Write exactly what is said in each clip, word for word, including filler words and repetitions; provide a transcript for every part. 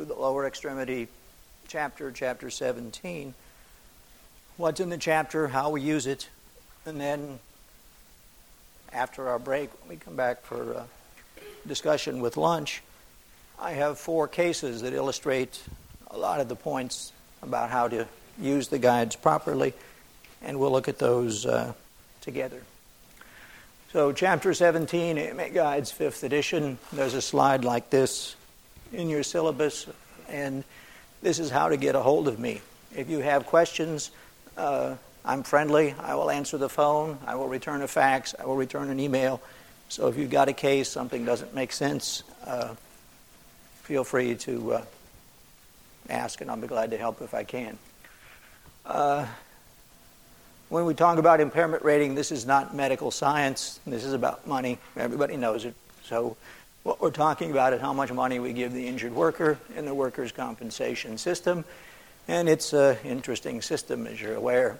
through the lower extremity chapter, chapter seventeen. What's in the chapter, how we use it, and then after our break, when we come back for uh, discussion with lunch, I have four cases that illustrate a lot of the points about how to use the guides properly, and we'll look at those uh, together. So chapter seventeen, A M A Guides, fifth edition. There's a slide like this in your syllabus, and this is how to get a hold of me. If you have questions, uh, I'm friendly. I will answer the phone. I will return a fax. I will return an email. So if you've got a case, something doesn't make sense, uh, feel free to uh, ask, and I'll be glad to help if I can. Uh, When we talk about impairment rating, this is not medical science. This is about money. Everybody knows it. So what we're talking about is how much money we give the injured worker in the workers' compensation system. And it's an interesting system, as you're aware.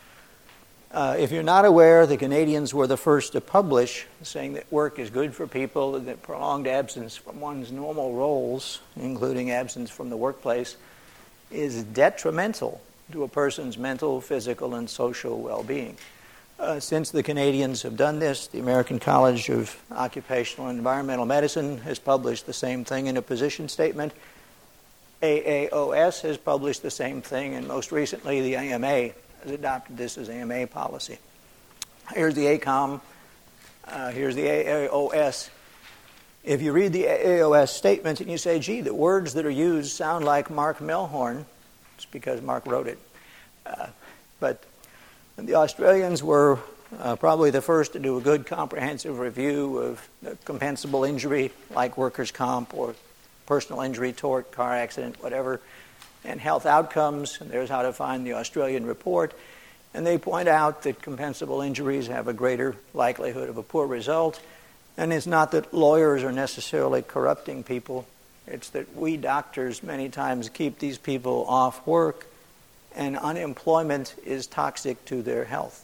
Uh, if you're not aware, the Canadians were the first to publish saying that work is good for people, and that prolonged absence from one's normal roles, including absence from the workplace, is detrimental to a person's mental, physical, and social well-being. Uh, since the Canadians have done this, the American College of Occupational and Environmental Medicine has published the same thing in a position statement. A A O S has published the same thing, and most recently the A M A has adopted this as A M A policy. Here's the A C O M. Uh, here's the A A O S. If you read the A A O S statement and you say, gee, the words that are used sound like Mark Melhorn, it's because Mark wrote it. Uh, but the Australians were uh, probably the first to do a good comprehensive review of the compensable injury, like workers' comp or personal injury, tort, car accident, whatever, and health outcomes. And there's how to find the Australian report. And they point out that compensable injuries have a greater likelihood of a poor result. And it's not that lawyers are necessarily corrupting people. It's that we doctors many times keep these people off work, and unemployment is toxic to their health.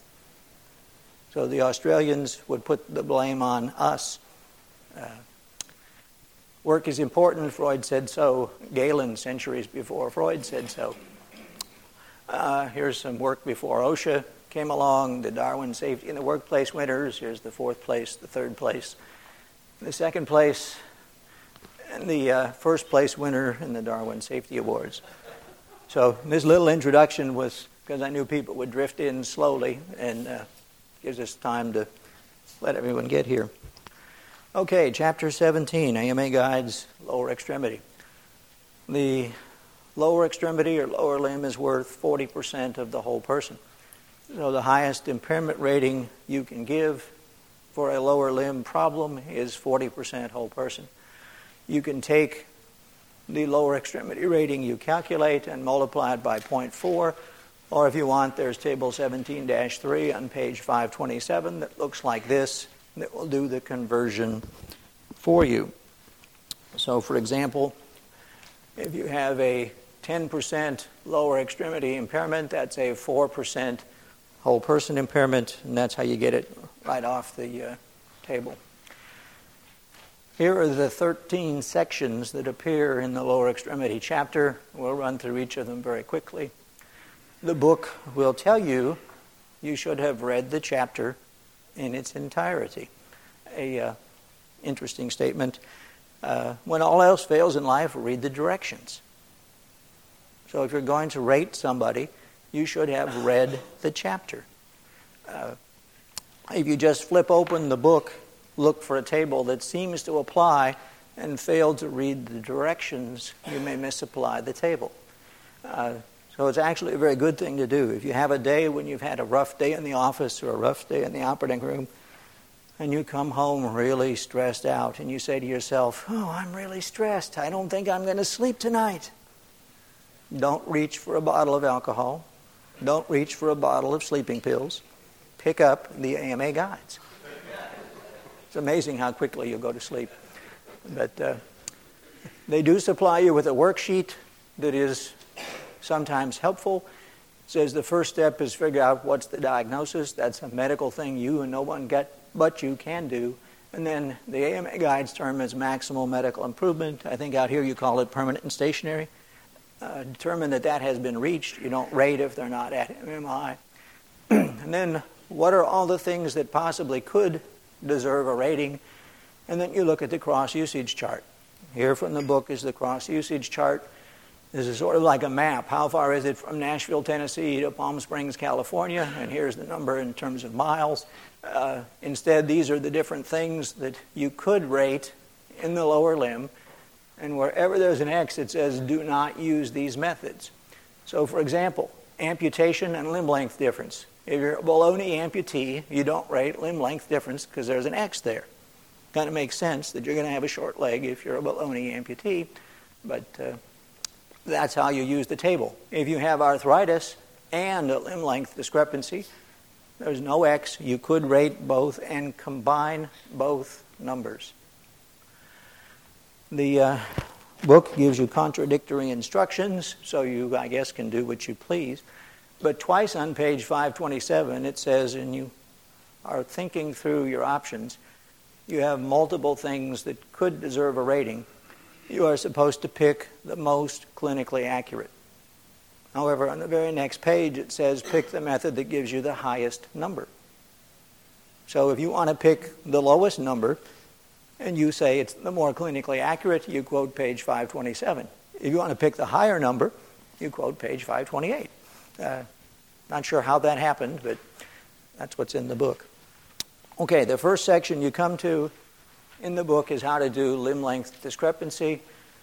So the Australians would put the blame on us. Uh, work is important, Freud said so. Galen, centuries before Freud, said so. Uh, here's some work before OSHA came along, the Darwin Safety in the Workplace winners. Here's the fourth place, the third place, the second place, and the uh, first place winner in the Darwin Safety Awards. So this little introduction was because I knew people would drift in slowly, and uh, gives us time to let everyone get here. Okay, chapter seventeen, A M A Guides, lower extremity. The lower extremity or lower limb is worth forty percent of the whole person. So the highest impairment rating you can give for a lower limb problem is forty percent whole person. You can take the lower extremity rating you calculate and multiply it by zero point four, or if you want, there's table seventeen dash three on page five twenty-seven that looks like this, that will do the conversion for you. So for example, if you have a ten percent lower extremity impairment, that's a four percent whole person impairment, and that's how you get it right off the uh, table. Here are the thirteen sections that appear in the lower extremity chapter. We'll run through each of them very quickly. The book will tell you you should have read the chapter in its entirety. A uh, interesting statement. Uh, when all else fails in life, read the directions. So if you're going to rate somebody, you should have read the chapter. Uh, if you just flip open the book, look for a table that seems to apply, and fail to read the directions, you may misapply the table. Uh, so it's actually a very good thing to do. If you have a day when you've had a rough day in the office or a rough day in the operating room, and you come home really stressed out, and you say to yourself, oh, I'm really stressed. I don't think I'm going to sleep tonight. Don't reach for a bottle of alcohol. Don't reach for a bottle of sleeping pills. Pick up the A M A Guides. It's amazing how quickly you'll go to sleep. But uh, they do supply you with a worksheet that is sometimes helpful. It says the first step is figure out what's the diagnosis. That's a medical thing you and no one get but you can do. And then the A M A guide's term is maximal medical improvement. I think out here you call it permanent and stationary. Uh, determine that that has been reached. You don't rate if they're not at M M I. And then what are all the things that possibly could deserve a rating? And then you look at the cross-usage chart. Here from the book is the cross-usage chart. This is sort of like a map. How far is it from Nashville, Tennessee to Palm Springs, California? And here's the number in terms of miles. Uh, instead, these are the different things that you could rate in the lower limb. And wherever there's an X, it says do not use these methods. So, for example, amputation and limb length difference. If you're a baloney amputee, you don't rate limb length difference because there's an X there. Kind of makes sense that you're going to have a short leg if you're a baloney amputee, but uh, that's how you use the table. If you have arthritis and a limb length discrepancy, there's no X. You could rate both and combine both numbers. The uh, book gives you contradictory instructions, so you, I guess, can do what you please. But twice on page five twenty-seven, it says, and you are thinking through your options, you have multiple things that could deserve a rating. You are supposed to pick the most clinically accurate. However, on the very next page, it says pick the method that gives you the highest number. So if you want to pick the lowest number, and you say it's the more clinically accurate, you quote page five twenty-seven. If you want to pick the higher number, you quote page five twenty-eight. Uh, not sure how that happened, but that's what's in the book. Okay, the first section you come to in the book is how to do limb length discrepancy.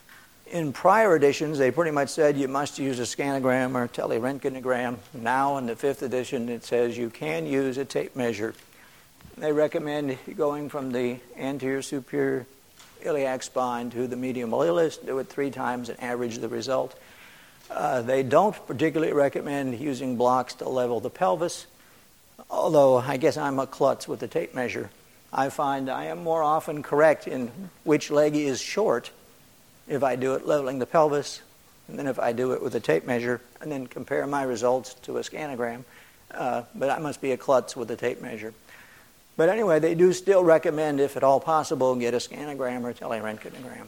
In prior editions, they pretty much said you must use a scanogram or teleröntgenogram. Now, in the fifth edition, it says you can use a tape measure. They recommend going from the anterior superior iliac spine to the medial malleolus, do it three times and average the result. Uh, they don't particularly recommend using blocks to level the pelvis, although I guess I'm a klutz with the tape measure. I find I am more often correct in which leg is short if I do it leveling the pelvis, and then if I do it with a tape measure, and then compare my results to a scanogram. Uh, but I must be a klutz with a tape measure. But anyway, they do still recommend, if at all possible, get a scanogram or teleröntgenogram.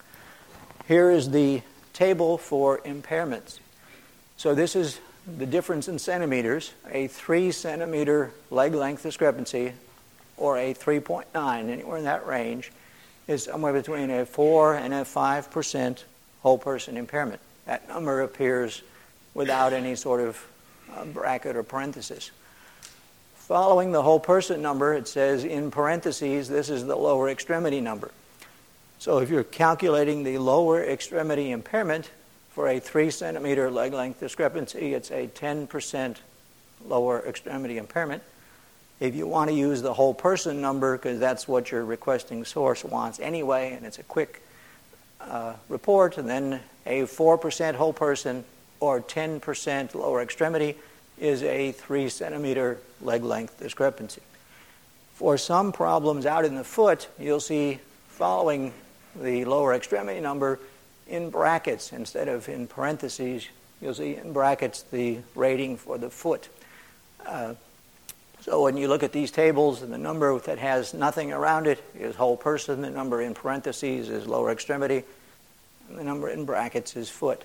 Here is the table for impairments. So this is the difference in centimeters. A three centimeter leg length discrepancy, or a three point nine, anywhere in that range, is somewhere between a four and a five percent whole person impairment. That number appears without any sort of uh, bracket or parenthesis. Following the whole person number, it says in parentheses, this is the lower extremity number. So if you're calculating the lower extremity impairment for a three centimeter leg length discrepancy, it's a ten percent lower extremity impairment. If you want to use the whole person number, because that's what your requesting source wants anyway, and it's a quick uh, report, and then a four percent whole person or ten percent lower extremity is a three centimeter leg length discrepancy. For some problems out in the foot, you'll see following the lower extremity number in brackets instead of in parentheses. You'll see in brackets the rating for the foot. Uh, so when you look at these tables, the number that has nothing around it is whole person, the number in parentheses is lower extremity, and the number in brackets is foot.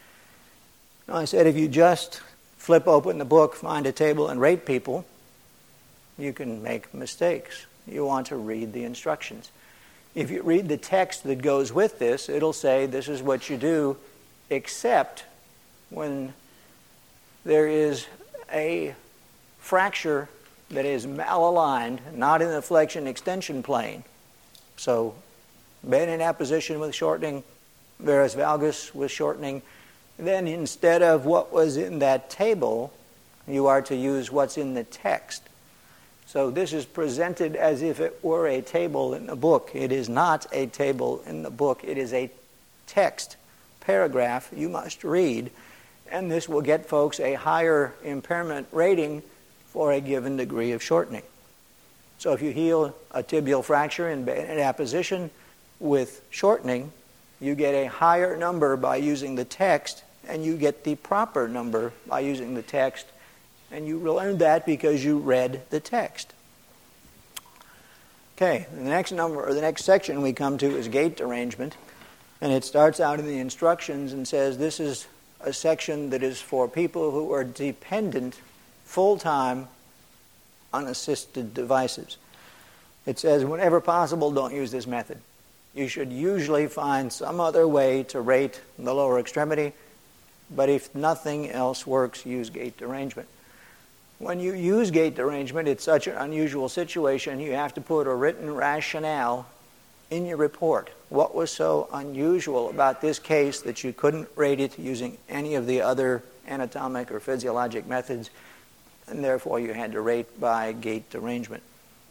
Now I said if you just flip open the book, find a table, and rate people, you can make mistakes. You want to read the instructions. If you read the text that goes with this, it'll say this is what you do, except when there is a fracture that is malaligned, not in the flexion extension plane. So bend in apposition with shortening, varus valgus with shortening. Then instead of what was in that table, you are to use what's in the text. So this is presented as if it were a table in the book. It is not a table in the book. It is a text paragraph you must read, and this will get folks a higher impairment rating for a given degree of shortening. So if you heal a tibial fracture in bayonet apposition with shortening, you get a higher number by using the text, and you get the proper number by using the text. And you learned that because you read the text. Okay, the next number, or the next section we come to is gait derangement, and it starts out in the instructions and says this is a section that is for people who are dependent full-time on assisted devices. It says, whenever possible, don't use this method. You should usually find some other way to rate the lower extremity, but if nothing else works, use gait derangement. When you use gait derangement, it's such an unusual situation, you have to put a written rationale in your report. What was so unusual about this case that you couldn't rate it using any of the other anatomic or physiologic methods, and therefore you had to rate by gait derangement?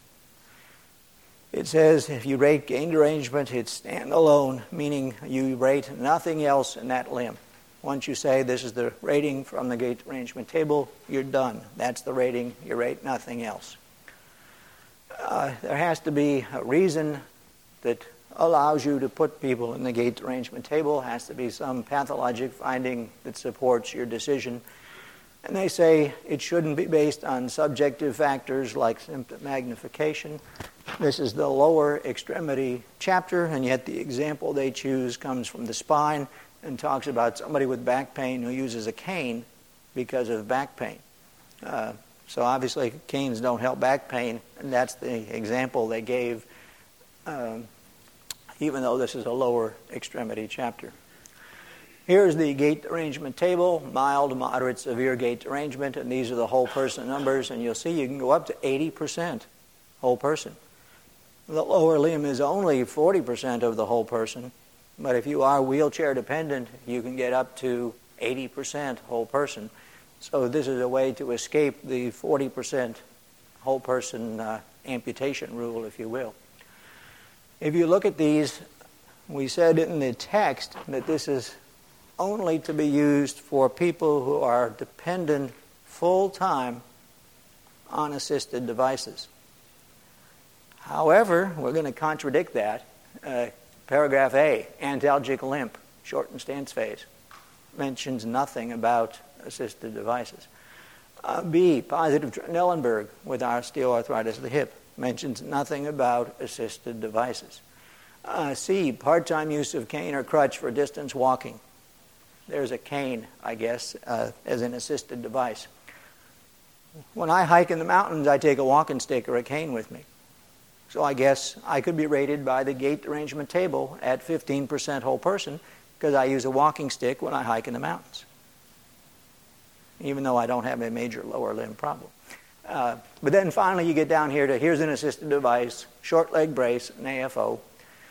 It says if you rate gait derangement, it's standalone, meaning you rate nothing else in that limb. Once you say this is the rating from the gait derangement table, you're done. That's the rating. You rate nothing else. Uh, there has to be a reason that allows you to put people in the gait derangement table. Has to be some pathologic finding that supports your decision. And they say it shouldn't be based on subjective factors like symptom magnification. This is the lower extremity chapter, and yet the example they choose comes from the spine and talks about somebody with back pain who uses a cane because of back pain. Uh, so obviously canes don't help back pain, and that's the example they gave, um, even though this is a lower extremity chapter. Here's the gait derangement table, mild, moderate, severe gait derangement, and these are the whole person numbers, and you'll see you can go up to eighty percent whole person. The lower limb is only forty percent of the whole person, but if you are wheelchair dependent, you can get up to eighty percent whole person. So this is a way to escape the forty percent whole person uh, amputation rule, if you will. If you look at these, we said in the text that this is only to be used for people who are dependent full-time on assisted devices. However, we're going to contradict that. Uh, paragraph A, antalgic limp, shortened stance phase, mentions nothing about assisted devices. Uh, B, positive Trendelenburg with osteoarthritis of the hip, mentions nothing about assisted devices. Uh, C, part-time use of cane or crutch for distance walking. There's a cane, I guess, uh, as an assisted device. When I hike in the mountains, I take a walking stick or a cane with me. So I guess I could be rated by the gait derangement table at fifteen percent whole person because I use a walking stick when I hike in the mountains, even though I don't have a major lower limb problem. Uh, but then finally you get down here to here's an assisted device, short leg brace, an A F O.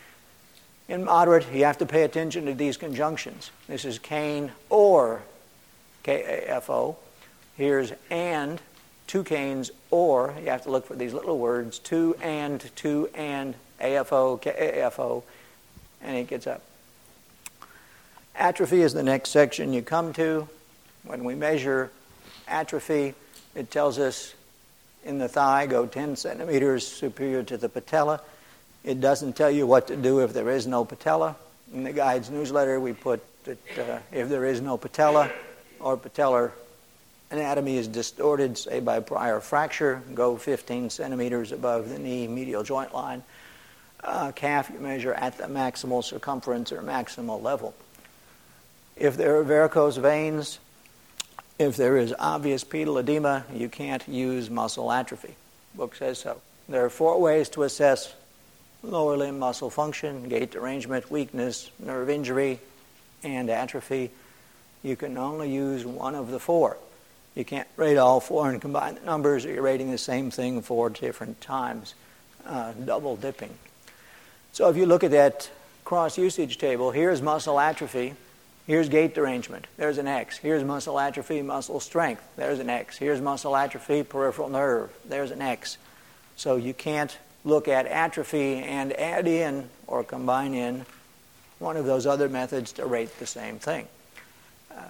In moderate, you have to pay attention to these conjunctions. This is cane or K A F O. Here's and, two canes, or, you have to look for these little words, two and, two and, A F O, K A F O, and it gets up. Atrophy is the next section you come to. When we measure atrophy, it tells us in the thigh, go ten centimeters superior to the patella. It doesn't tell you what to do if there is no patella. In the guide's newsletter, we put that uh, if there is no patella or patellar anatomy is distorted, say by prior fracture, go fifteen centimeters above the knee medial joint line. Uh, calf, you measure at the maximal circumference or maximal level. If there are varicose veins, if there is obvious pedal edema, you can't use muscle atrophy. The book says so. There are four ways to assess lower limb muscle function: gait derangement, weakness, nerve injury, and atrophy. You can only use one of the four. You can't rate all four and combine the numbers, or you're rating the same thing four different times, uh, double dipping. So if you look at that cross-usage table, here's muscle atrophy, here's gait derangement, there's an X. Here's muscle atrophy, muscle strength, there's an X. Here's muscle atrophy, peripheral nerve, there's an X. So you can't look at atrophy and add in or combine in one of those other methods to rate the same thing. Uh,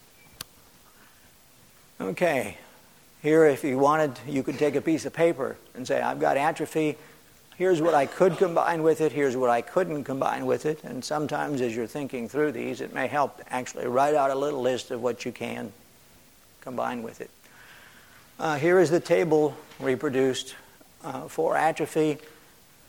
okay, here if you wanted, you could take a piece of paper and say, I've got atrophy, here's what I could combine with it, here's what I couldn't combine with it, and sometimes as you're thinking through these, it may help to actually write out a little list of what you can combine with it. Uh, here is the table reproduced Uh, for atrophy.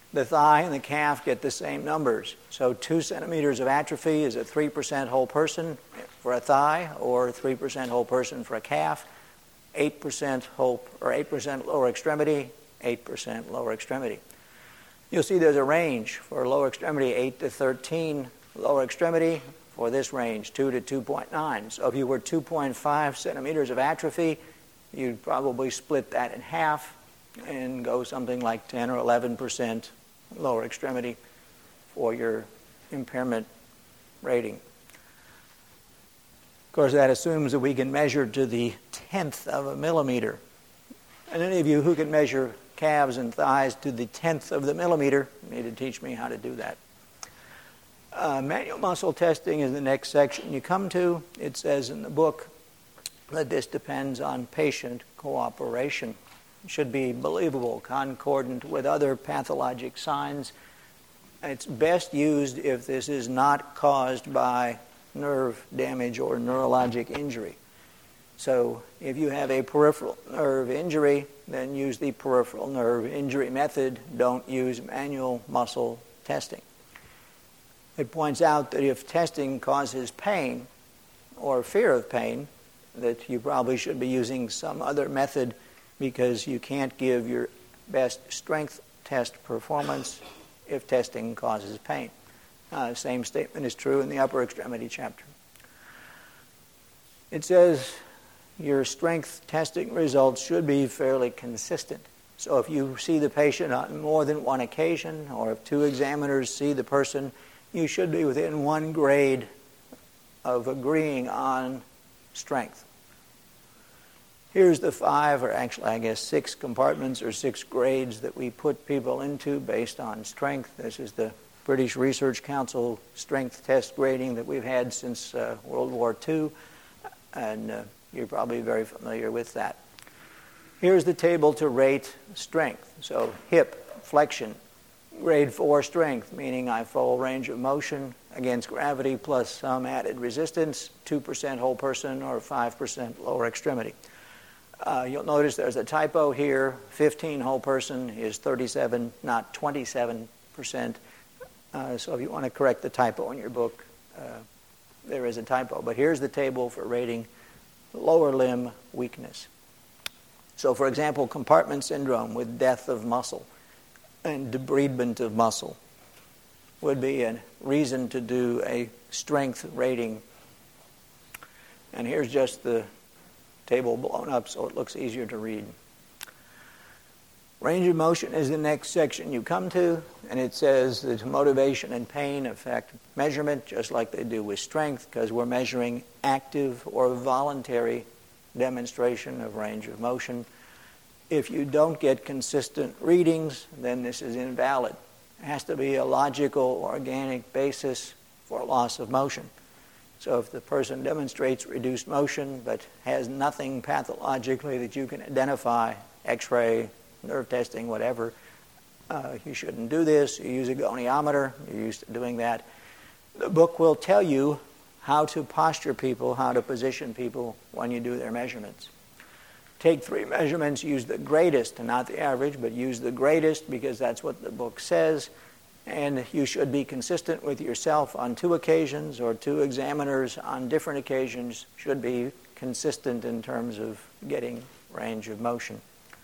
The thigh and the calf get the same numbers. So two centimeters of atrophy is a three percent whole person for a thigh, or three percent whole person for a calf. eight percent whole, or eight percent lower extremity, eight percent lower extremity. You'll see there's a range for lower extremity, eight to thirteen. Lower extremity for this range, two to two point nine. So if you were two point five centimeters of atrophy, you'd probably split that in half and go something like ten or eleven percent lower extremity for your impairment rating. Of course, that assumes that we can measure to the tenth of a millimeter. And any of you who can measure calves and thighs to the tenth of the millimeter need to teach me how to do that. Uh, manual muscle testing is the next section you come to. It says in the book that this depends on patient cooperation. It should be believable, concordant with other pathologic signs. It's best used if this is not caused by nerve damage or neurologic injury. So if you have a peripheral nerve injury, then use the peripheral nerve injury method. Don't use manual muscle testing. It points out that if testing causes pain or fear of pain, that you probably should be using some other method, because you can't give your best strength test performance if testing causes pain. Uh, same statement is true in the upper extremity chapter. It says your strength testing results should be fairly consistent. So if you see the patient on more than one occasion, or if two examiners see the person, you should be within one grade of agreeing on strength. Here's the five, or actually I guess six compartments or six grades that we put people into based on strength. This is the British Research Council strength test grading that we've had since uh, World War Two, and uh, you're probably very familiar with that. Here's the table to rate strength. So hip flexion, grade four strength, meaning I full range of motion against gravity plus some added resistance, two percent whole person or five percent lower extremity. Uh, you'll notice there's a typo here. fifteen whole person is thirty-seven, not twenty-seven percent. Uh, so if you want to correct the typo in your book, uh, there is a typo. But here's the table for rating lower limb weakness. So for example, compartment syndrome with death of muscle and debridement of muscle would be a reason to do a strength rating. And here's just the table blown up so it looks easier to read. Range of motion is the next section you come to, and it says that motivation and pain affect measurement just like they do with strength, because we're measuring active or voluntary demonstration of range of motion. If you don't get consistent readings, then this is invalid. It has to be a logical, organic basis for loss of motion. So if the person demonstrates reduced motion but has nothing pathologically that you can identify, x-ray, nerve testing, whatever, uh, you shouldn't do this. You use a goniometer. You're used to doing that. The book will tell you how to posture people, how to position people when you do their measurements. Take three measurements, use the greatest, not the average, but use the greatest because that's what the book says. And you should be consistent with yourself on two occasions, or two examiners on different occasions should be consistent in terms of getting range of motion.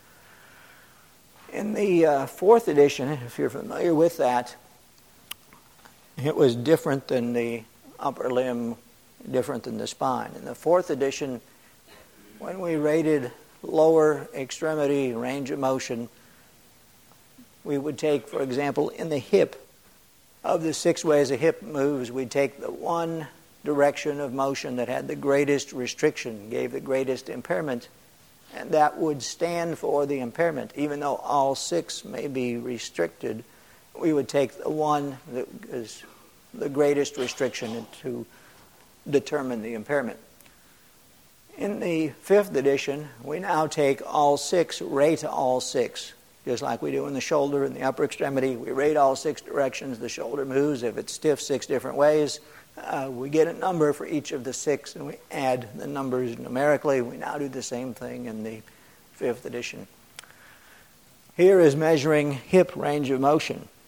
In the uh, fourth edition, if you're familiar with that, it was different than the upper limb, different than the spine. In the fourth edition, when we rated lower extremity range of motion, we would take, for example, in the hip, of the six ways a hip moves, we'd take the one direction of motion that had the greatest restriction, gave the greatest impairment, and that would stand for the impairment. Even though all six may be restricted, we would take the one that is the greatest restriction to determine the impairment. In the fifth edition, we now take all six, rate all six. Just like we do in the shoulder and the upper extremity, we rate all six directions the shoulder moves. If it's stiff six different ways, uh, we get a number for each of the six, and we add the numbers numerically. We now do the same thing in the fifth edition. Here is measuring hip range of motion.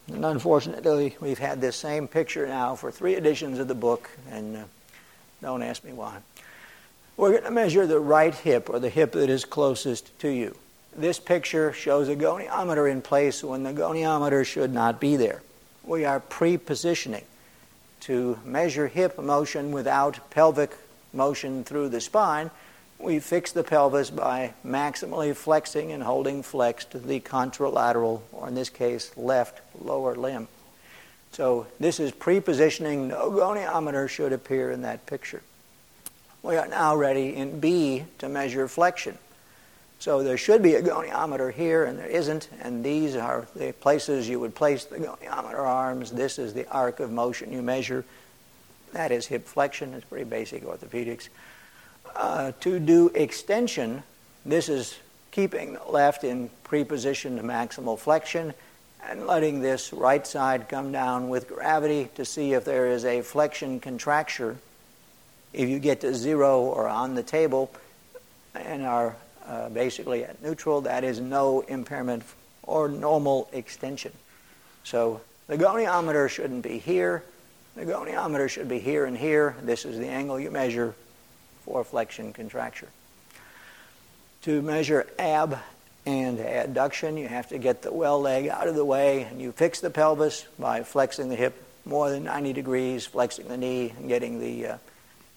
And unfortunately, we've had this same picture now for three editions of the book, and uh, don't ask me why. We're going to measure the right hip, or the hip that is closest to you. This picture shows a goniometer in place when the goniometer should not be there. We are pre-positioning to measure hip motion without pelvic motion through the spine. We fix the pelvis by maximally flexing and holding flexed the contralateral, or in this case, left lower limb. So this is pre-positioning. No goniometer should appear in that picture. We are now ready in B to measure flexion. So there should be a goniometer here, and there isn't, and these are the places you would place the goniometer arms. This is the arc of motion you measure. That is hip flexion. It's pretty basic orthopedics. Uh, to do extension, this is keeping the left in pre-positioned maximal flexion and letting this right side come down with gravity to see if there is a flexion contracture. If you get to zero or on the table and are uh, basically at neutral, that is no impairment or normal extension. So the goniometer shouldn't be here. The goniometer should be here and here. This is the angle you measure for flexion contracture. To measure ab and adduction, you have to get the well leg out of the way, and you fix the pelvis by flexing the hip more than ninety degrees, flexing the knee, and getting the uh,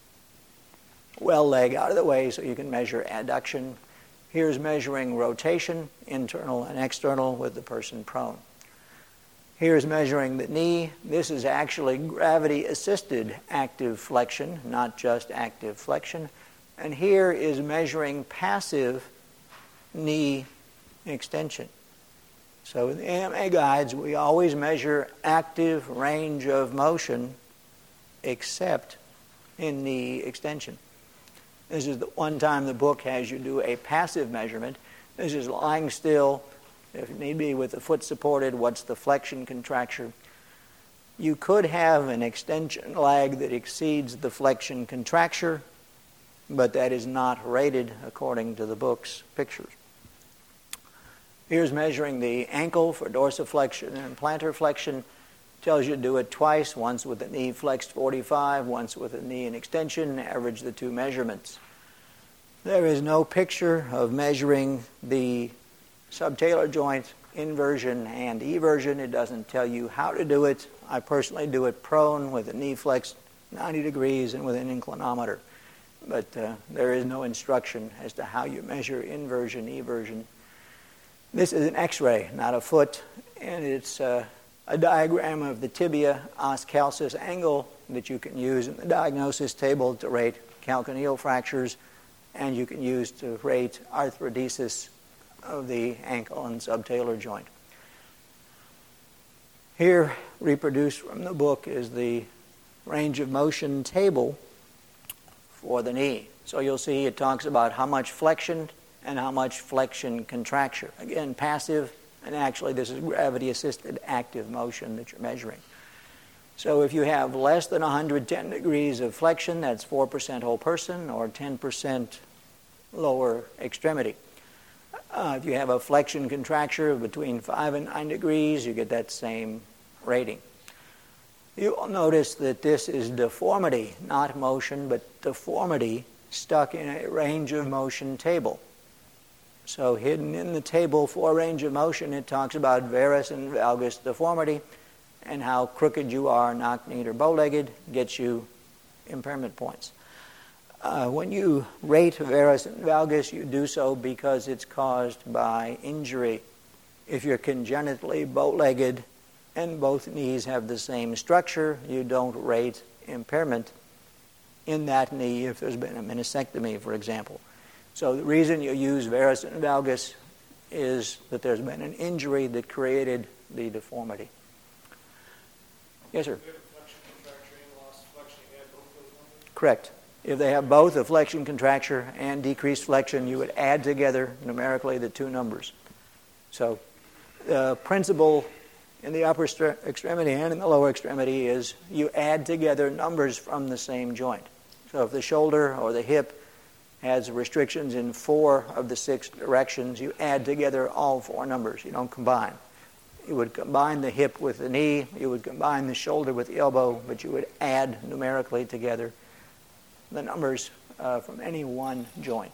well leg out of the way so you can measure adduction. Here's measuring rotation, internal and external, with the person prone. Here's measuring the knee. This is actually gravity-assisted active flexion, not just active flexion. And here is measuring passive knee extension. So in the A M A guides, we always measure active range of motion except in knee extension. This is the one time the book has you do a passive measurement. This is lying still, if need be, with the foot supported. What's the flexion contracture? You could have an extension lag that exceeds the flexion contracture, but that is not rated according to the book's pictures. Here's measuring the ankle for dorsiflexion and plantar flexion. Tells you to do it twice, once with the knee flexed forty-five, once with the knee in extension, average the two measurements. There is no picture of measuring the subtalar joint inversion and eversion. It doesn't tell you how to do it. I personally do it prone with the knee flexed ninety degrees and with an inclinometer. But uh, there is no instruction as to how you measure inversion, eversion. This is an x-ray, not a foot, and it's uh, a diagram of the tibia os calcis angle that you can use in the diagnosis table to rate calcaneal fractures, and you can use to rate arthrodesis of the ankle and subtalar joint. Here, reproduced from the book, is the range of motion table for the knee. So you'll see it talks about how much flexion and how much flexion contracture. Again, passive, and actually this is gravity-assisted active motion that you're measuring. So if you have less than one hundred ten degrees of flexion, that's four percent whole person or ten percent lower extremity. Uh, if you have a flexion contracture of between five and nine degrees, you get that same rating. You will notice that this is deformity, not motion, but deformity stuck in a range of motion table. So hidden in the table for range of motion, it talks about varus and valgus deformity and how crooked you are, knock-kneed or bow-legged, gets you impairment points. Uh, when you rate varus and valgus, you do so because it's caused by injury. If you're congenitally bow-legged and both knees have the same structure, you don't rate impairment in that knee if there's been a meniscectomy, for example. So the reason you use varus and valgus is that there's been an injury that created the deformity. Yes, sir? Correct. If they have both a flexion contracture and decreased flexion, you would add together numerically the two numbers. So the principle in the upper extremity and in the lower extremity is you add together numbers from the same joint. So if the shoulder or the hip has restrictions in four of the six directions, you add together all four numbers. You don't combine. You would combine the hip with the knee, you would combine the shoulder with the elbow, but you would add numerically together the numbers uh, from any one joint.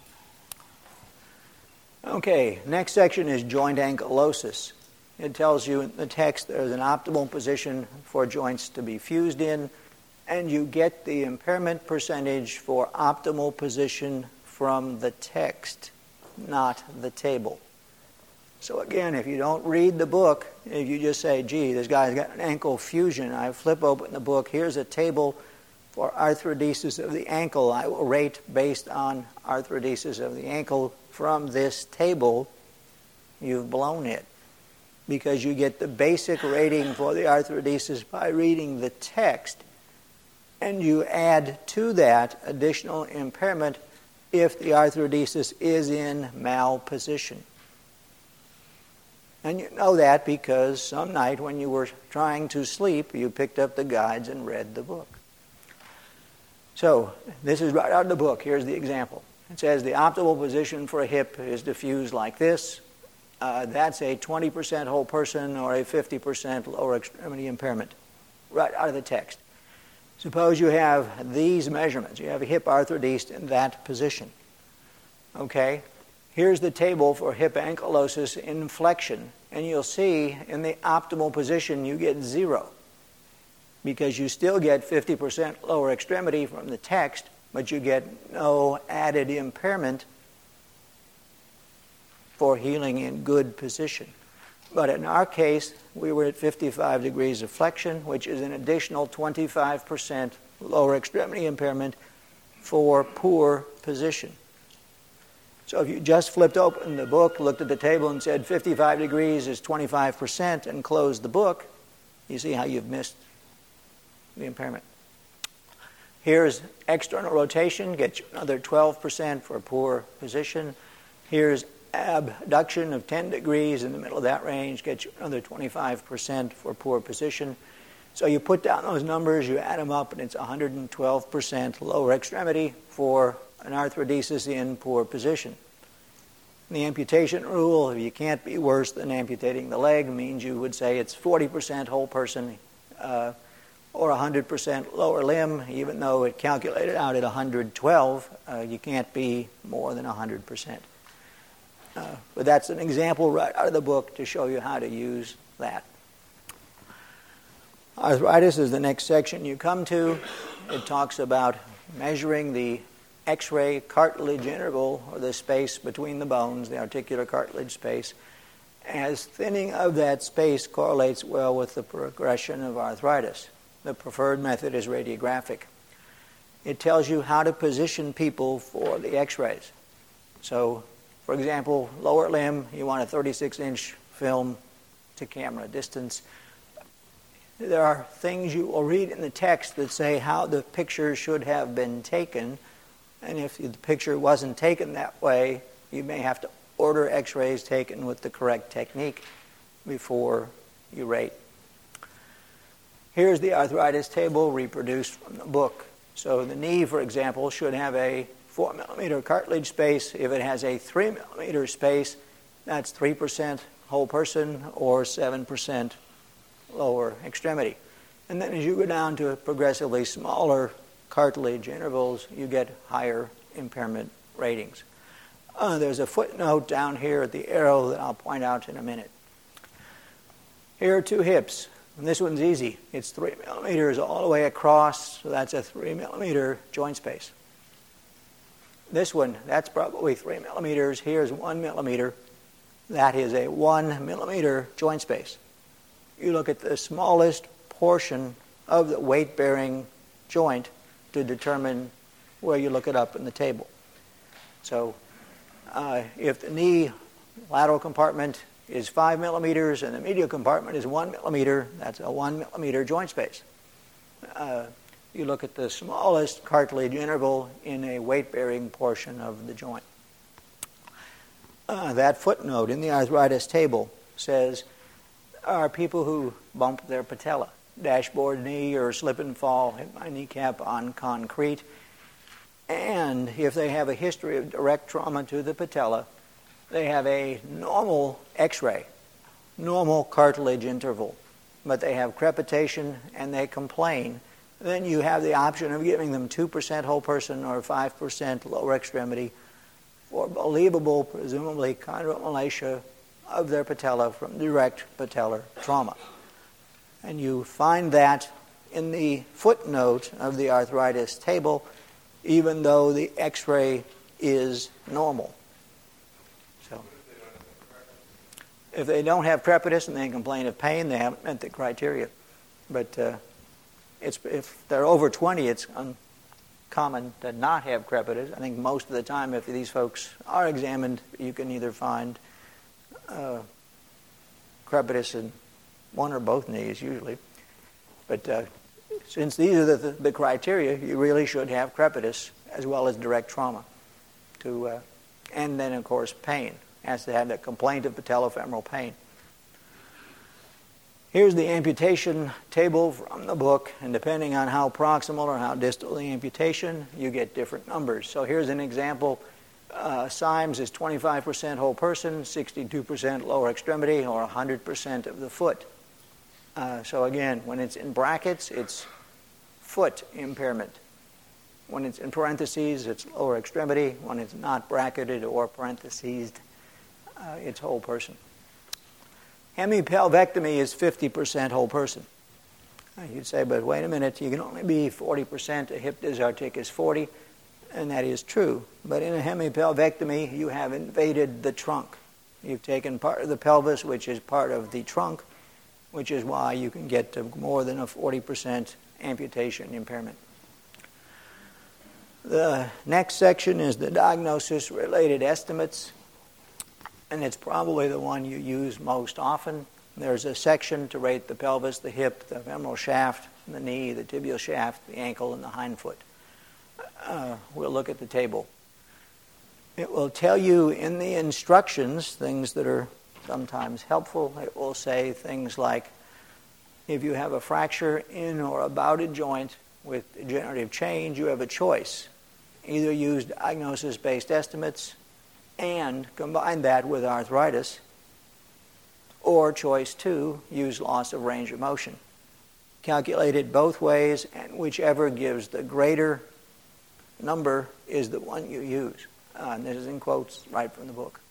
Okay, next section is joint ankylosis. It tells you in the text there's an optimal position for joints to be fused in, and you get the impairment percentage for optimal position from the text, not the table. So again, if you don't read the book, if you just say, gee, this guy's got an ankle fusion, I flip open the book, here's a table for arthrodesis of the ankle, I will rate based on arthrodesis of the ankle from this table, you've blown it. Because you get the basic rating for the arthrodesis by reading the text, and you add to that additional impairment if the arthrodesis is in malposition. And you know that because some night when you were trying to sleep, you picked up the guides and read the book. So, this is right out of the book. Here's the example. It says the optimal position for a hip is diffused like this. Uh, that's a twenty percent whole person or a fifty percent lower extremity impairment. Right out of the text. Suppose you have these measurements. You have a hip arthrodesed in that position. Okay? Here's the table for hip ankylosis in flexion. And you'll see in the optimal position you get zero. Because you still get fifty percent lower extremity from the text, but you get no added impairment for healing in good position. But in our case, we were at fifty-five degrees of flexion, which is an additional twenty-five percent lower extremity impairment for poor position. So if you just flipped open the book, looked at the table and said fifty-five degrees is twenty-five percent and closed the book, you see how you've missed the impairment. Here's external rotation, gets you another twelve percent for poor position. Here's abduction of ten degrees in the middle of that range, gets you another twenty-five percent for poor position. So you put down those numbers, you add them up, and it's one hundred twelve percent lower extremity for an arthrodesis in poor position. The amputation rule, if you can't be worse than amputating the leg, means you would say it's forty percent whole person uh, or one hundred percent lower limb, even though it calculated out at one hundred twelve, uh, you can't be more than one hundred percent. Uh, but that's an example right out of the book to show you how to use that. Arthritis is the next section you come to. It talks about measuring the X-ray cartilage interval, or the space between the bones, the articular cartilage space, as thinning of that space correlates well with the progression of arthritis. The preferred method is radiographic. It tells you how to position people for the X-rays. So, for example, lower limb, you want a thirty-six inch film to camera distance. There are things you will read in the text that say how the picture should have been taken, and if the picture wasn't taken that way, you may have to order X-rays taken with the correct technique before you rate. Here's the arthritis table reproduced from the book. So the knee, for example, should have a four millimeter cartilage space. If it has a three millimeter space, that's three percent whole person or seven percent lower extremity. And then as you go down to progressively smaller cartilage intervals, you get higher impairment ratings. Uh, there's a footnote down here at the arrow that I'll point out in a minute. Here are two hips. And this one's easy. It's three millimeters all the way across, so that's a three millimeter joint space. This one, that's probably three millimeters. Here's one millimeter. That is a one millimeter joint space. You look at the smallest portion of the weight-bearing joint to determine where you look it up in the table. So uh, if the knee lateral compartment is five millimeters and the medial compartment is one millimeter, that's a one millimeter joint space. Uh, you look at the smallest cartilage interval in a weight-bearing portion of the joint. Uh, that footnote in the arthritis table says there are people who bump their patella, dashboard knee or slip and fall, hit my kneecap on concrete, and if they have a history of direct trauma to the patella, they have a normal X-ray, normal cartilage interval, but they have crepitation and they complain, then you have the option of giving them two percent whole person or five percent lower extremity for believable, presumably, chondral malacia of their patella from direct patellar trauma. And you find that in the footnote of the arthritis table, even though the x-ray is normal. So, if they don't have crepitus and they complain of pain, they haven't met the criteria. But uh, it's, if they're over twenty, it's uncommon to not have crepitus. I think most of the time, if these folks are examined, you can either find uh, crepitus in one or both knees, usually. But uh, since these are the, the criteria, you really should have crepitus as well as direct trauma. To, uh, and then, of course, pain. Has to have that complaint of patellofemoral pain. Here's the amputation table from the book, and depending on how proximal or how distal the amputation, you get different numbers. So here's an example. Uh, Symes is twenty-five percent whole person, sixty-two percent lower extremity, or one hundred percent of the foot. Uh, so again, when it's in brackets, it's foot impairment. When it's in parentheses, it's lower extremity. When it's not bracketed or parenthesesed, uh, it's whole person. Hemipelvectomy is fifty percent whole person. Uh, you'd say, but wait a minute, you can only be forty percent. A hip dysartic is forty, and that is true. But in a hemipelvectomy, you have invaded the trunk. You've taken part of the pelvis, which is part of the trunk, which is why you can get to more than a forty percent amputation impairment. The next section is the diagnosis-related estimates, and it's probably the one you use most often. There's a section to rate the pelvis, the hip, the femoral shaft, the knee, the tibial shaft, the ankle, and the hindfoot. Uh, we'll look at the table. It will tell you in the instructions things that are sometimes helpful. It will say things like, if you have a fracture in or about a joint with degenerative change, you have a choice. Either use diagnosis-based estimates and combine that with arthritis, or choice two, use loss of range of motion. Calculate it both ways, and whichever gives the greater number is the one you use. Uh, and this is in quotes right from the book.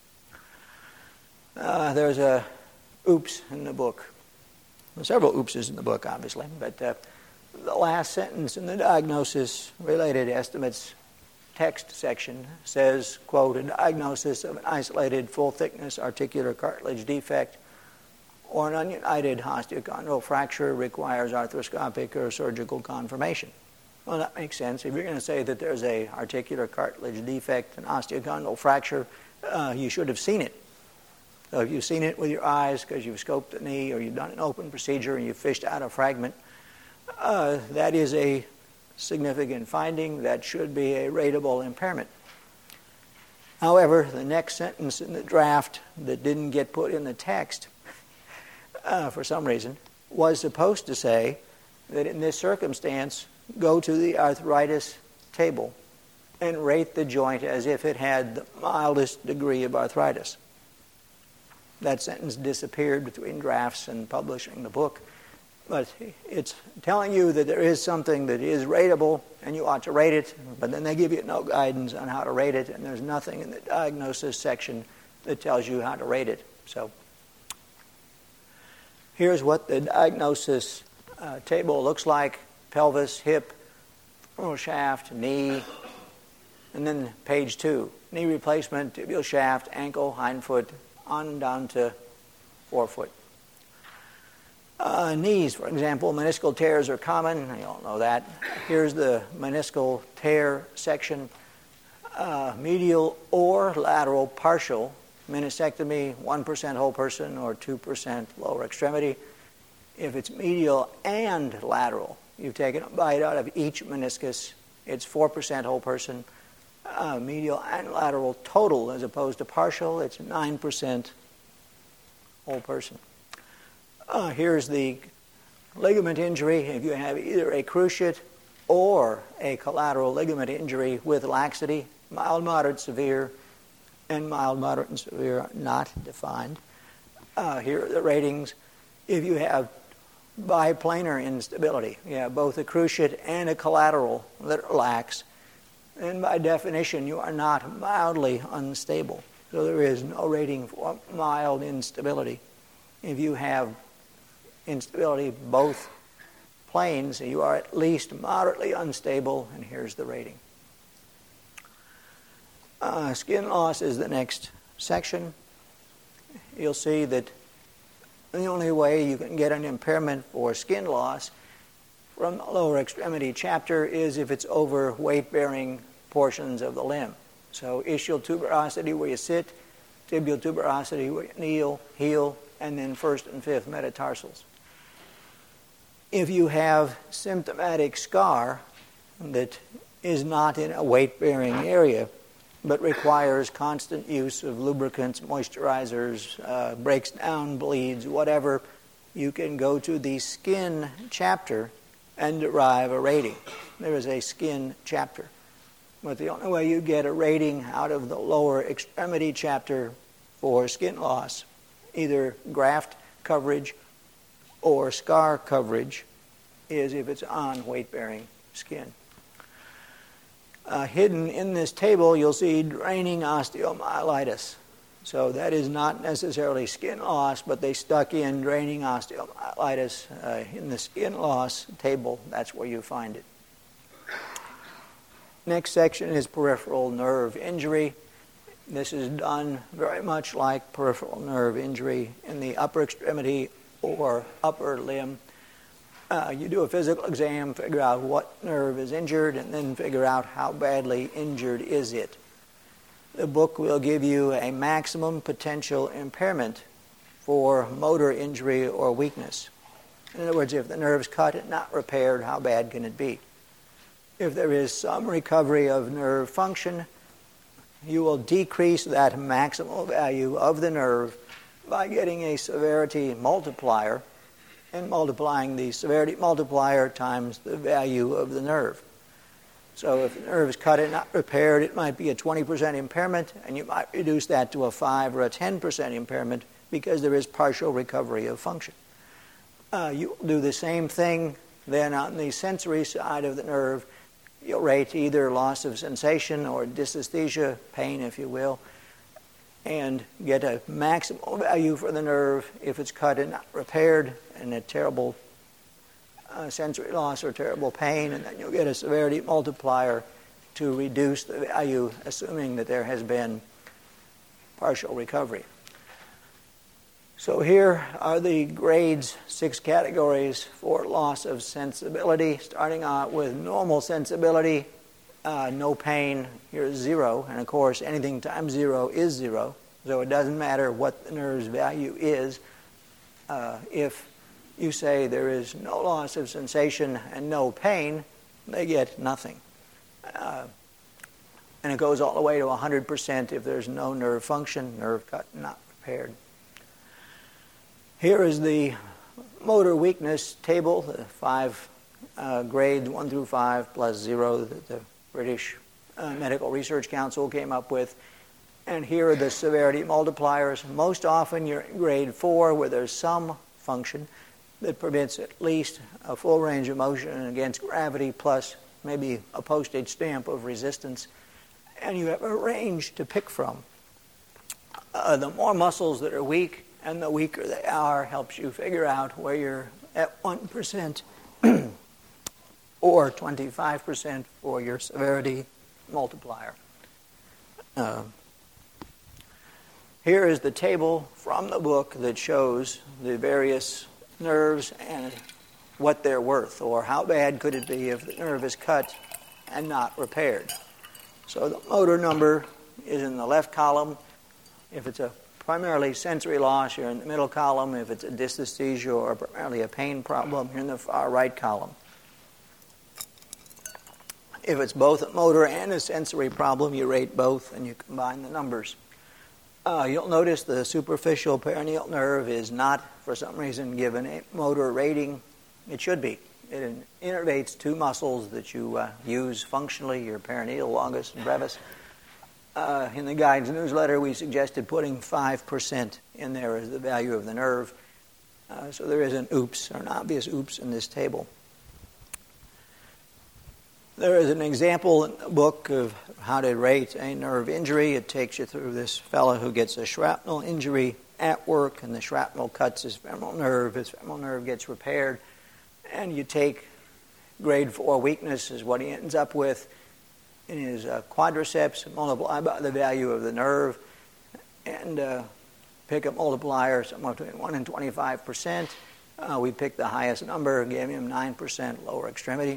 Uh, there's a oops in the book. Well, several oopses in the book, obviously, but uh, the last sentence in the diagnosis-related estimates text section says, quote, a diagnosis of an isolated full-thickness articular cartilage defect or an ununited osteochondral fracture requires arthroscopic or surgical confirmation. Well, that makes sense. If you're going to say that there's a articular cartilage defect, an osteochondral fracture, uh, you should have seen it. So if you've seen it with your eyes because you've scoped the knee or you've done an open procedure and you've fished out a fragment, uh, that is a significant finding. That should be a rateable impairment. However, the next sentence in the draft that didn't get put in the text uh, for some reason was supposed to say that in this circumstance, go to the arthritis table and rate the joint as if it had the mildest degree of arthritis. That sentence disappeared between drafts and publishing the book. But it's telling you that there is something that is rateable, and you ought to rate it, but then they give you no guidance on how to rate it, and there's nothing in the diagnosis section that tells you how to rate it. So here's what the diagnosis uh, table looks like. Pelvis, hip, femoral shaft, knee, and then page two. Knee replacement, tibial shaft, ankle, hindfoot, on down to forefoot. Uh, knees, for example, meniscal tears are common. You all know that. Here's the meniscal tear section. Uh, medial or lateral partial meniscectomy, one percent whole person or two percent lower extremity. If it's medial and lateral, you've taken a bite out of each meniscus, it's four percent whole person. Uh, medial and lateral total as opposed to partial, it's nine percent whole person. Uh, here's the ligament injury. If you have either a cruciate or a collateral ligament injury with laxity, mild, moderate, severe, and mild, moderate, and severe are not defined. Uh, here are the ratings. If you have biplanar instability, you have both a cruciate and a collateral that are lax, and by definition you are not mildly unstable. So there is no rating for mild instability. If you have instability both planes, you are at least moderately unstable, and here's the rating. Uh, skin loss is the next section. You'll see that the only way you can get an impairment for skin loss from the lower extremity chapter is if it's over weight-bearing portions of the limb. So ischial tuberosity where you sit, tibial tuberosity where you kneel, heel, and then first and fifth metatarsals. If you have symptomatic scar that is not in a weight-bearing area but requires constant use of lubricants, moisturizers, uh, breaks down, bleeds, whatever, you can go to the skin chapter and derive a rating. There is a skin chapter. But the only way you get a rating out of the lower extremity chapter for skin loss, either graft coverage or scar coverage, is if it's on weight-bearing skin. Uh, hidden in this table, you'll see draining osteomyelitis. So that is not necessarily skin loss, but they stuck in draining osteomyelitis uh, in the skin loss table. That's where you find it. Next section is peripheral nerve injury. This is done very much like peripheral nerve injury in the upper extremity or upper limb. Uh, you do a physical exam, figure out what nerve is injured, and then figure out how badly injured is it. The book will give you a maximum potential impairment for motor injury or weakness. In other words, if the nerve's cut and not repaired, how bad can it be? If there is some recovery of nerve function, you will decrease that maximal value of the nerve by getting a severity multiplier and multiplying the severity multiplier times the value of the nerve. So if the nerve is cut and not repaired, it might be a twenty percent impairment, and you might reduce that to a five or a ten percent impairment because there is partial recovery of function. Uh, you do the same thing then on the sensory side of the nerve. You'll rate either loss of sensation or dysesthesia, pain if you will, and get a maximal value for the nerve if it's cut and not repaired, and a terrible uh, sensory loss or terrible pain, and then you'll get a severity multiplier to reduce the value, assuming that there has been partial recovery. So here are the grades, six categories for loss of sensibility, starting out with normal sensibility, uh, no pain, here's zero, and of course anything times zero is zero, so it doesn't matter what the nerve's value is. Uh, if you say there is no loss of sensation and no pain, they get nothing. Uh, and it goes all the way to one hundred percent if there's no nerve function, nerve cut, not repaired. Here is the motor weakness table, the five uh, grades, one through five plus zero that the British uh, Medical Research Council came up with. And here are the severity multipliers. Most often you're in grade four where there's some function that permits at least a full range of motion against gravity plus maybe a postage stamp of resistance. And you have a range to pick from. Uh, the more muscles that are weak and the weaker they are helps you figure out where you're at one percent or twenty-five percent for your severity multiplier. Uh, here is the table from the book that shows the various nerves and what they're worth, or how bad could it be if the nerve is cut and not repaired. So the motor number is in the left column. If it's a primarily sensory loss, you're in the middle column. If it's a dysesthesia or primarily a pain problem, you're in the far right column. If it's both a motor and a sensory problem, you rate both and you combine the numbers. Uh, you'll notice the superficial perineal nerve is not, for some reason, given a motor rating. It should be. It innervates two muscles that you uh, use functionally, your perineal longus and brevis. Uh, in the guidance newsletter, we suggested putting five percent in there as the value of the nerve. Uh, so there is an oops, or an obvious oops in this table. There is an example in the book of how to rate a nerve injury. It takes you through this fellow who gets a shrapnel injury at work, and the shrapnel cuts his femoral nerve. His femoral nerve gets repaired, and you take grade four weakness is what he ends up with in his uh, quadriceps, multiply by the value of the nerve, and uh, pick a multiplier somewhere between one and twenty-five percent. Uh, we picked the highest number, gave him nine percent lower extremity.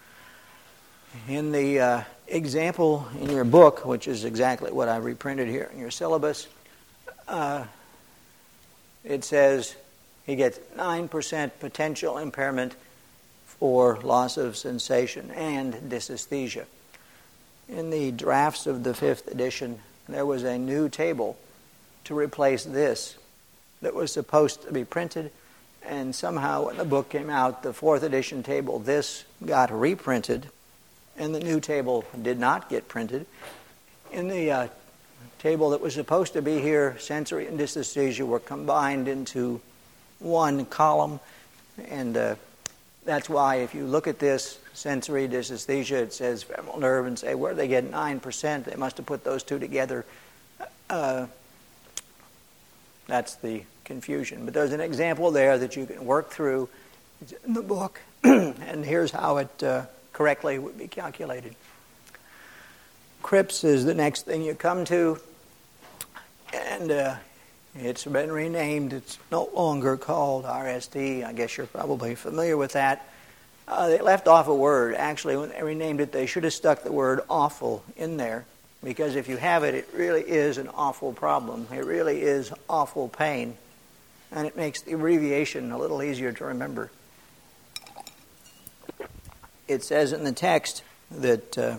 In the uh, example in your book, which is exactly what I reprinted here in your syllabus, uh, it says he gets nine percent potential impairment for loss of sensation and dysesthesia. In the drafts of the fifth edition, there was a new table to replace this that was supposed to be printed, and somehow when the book came out, the fourth edition table, this got reprinted, and the new table did not get printed. In the uh, table that was supposed to be here, sensory and dysesthesia were combined into one column, and uh, that's why if you look at this, sensory dysesthesia, it says femoral nerve, and say, where did they get nine percent? They must have put those two together. Uh, that's the confusion. But there's an example there that you can work through. It's in the book, and here's how it uh, correctly would be calculated. CRIPS is the next thing you come to, and uh, it's been renamed. It's no longer called R S D. I guess you're probably familiar with that. Uh, they left off a word. Actually, when they renamed it, they should have stuck the word awful in there, because if you have it, it really is an awful problem. It really is awful pain, and it makes the abbreviation a little easier to remember. It says in the text that uh,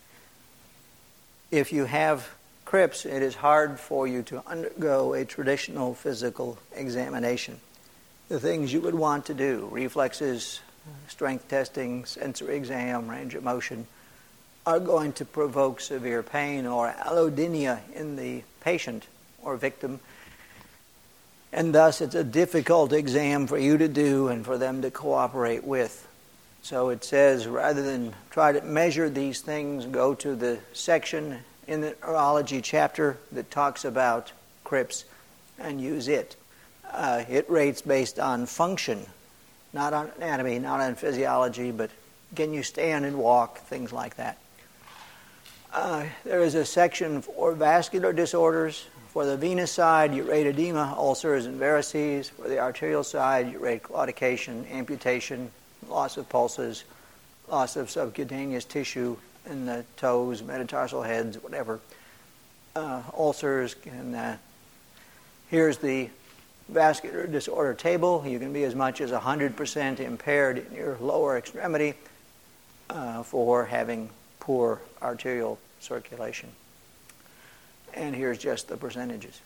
if you have CRIPS, it is hard for you to undergo a traditional physical examination. The things you would want to do, reflexes, strength testing, sensory exam, range of motion, are going to provoke severe pain or allodynia in the patient or victim. And thus it's a difficult exam for you to do and for them to cooperate with. So it says, rather than try to measure these things, go to the section in the neurology chapter that talks about CRIPS and use it. Uh, it rates based on function, not on anatomy, not on physiology, but can you stand and walk, things like that. Uh, there is a section for vascular disorders. For the venous side, you rate edema, ulcers, and varices. For the arterial side, you rate claudication, amputation, loss of pulses, loss of subcutaneous tissue in the toes, metatarsal heads, whatever. Uh, ulcers, and uh, here's the vascular disorder table. You can be as much as one hundred percent impaired in your lower extremity uh, for having poor arterial circulation. And here's just the percentages.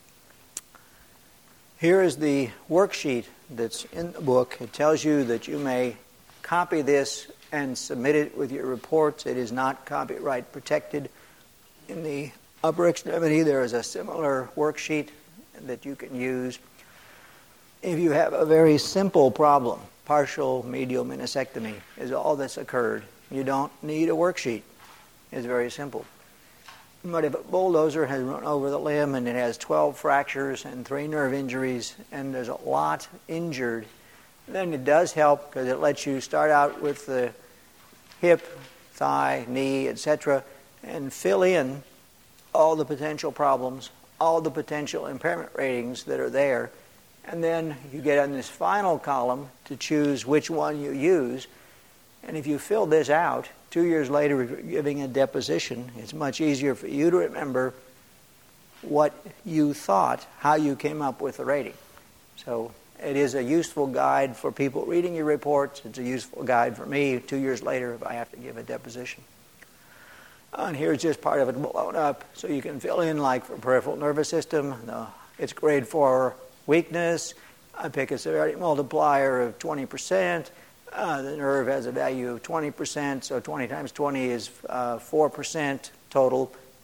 Here is the worksheet that's in the book. It tells you that you may copy this and submit it with your reports. It is not copyright protected. In the upper extremity, there is a similar worksheet that you can use. If you have a very simple problem, partial medial meniscectomy is all that's occurred, you don't need a worksheet. It's very simple. But if a bulldozer has run over the limb and it has twelve fractures and three nerve injuries and there's a lot injured, then it does help because it lets you start out with the hip, thigh, knee, et cetera, and fill in all the potential problems, all the potential impairment ratings that are there. And then you get on this final column to choose which one you use. And if you fill this out, two years later giving a deposition, it's much easier for you to remember what you thought, how you came up with the rating. So it is a useful guide for people reading your reports. It's a useful guide for me two years later if I have to give a deposition. And here's just part of it blown up, so you can fill in, like for peripheral nervous system, the, it's grade four weakness. I pick a severity multiplier of twenty percent. Uh, the nerve has a value of twenty percent, so twenty times twenty is uh, four percent total.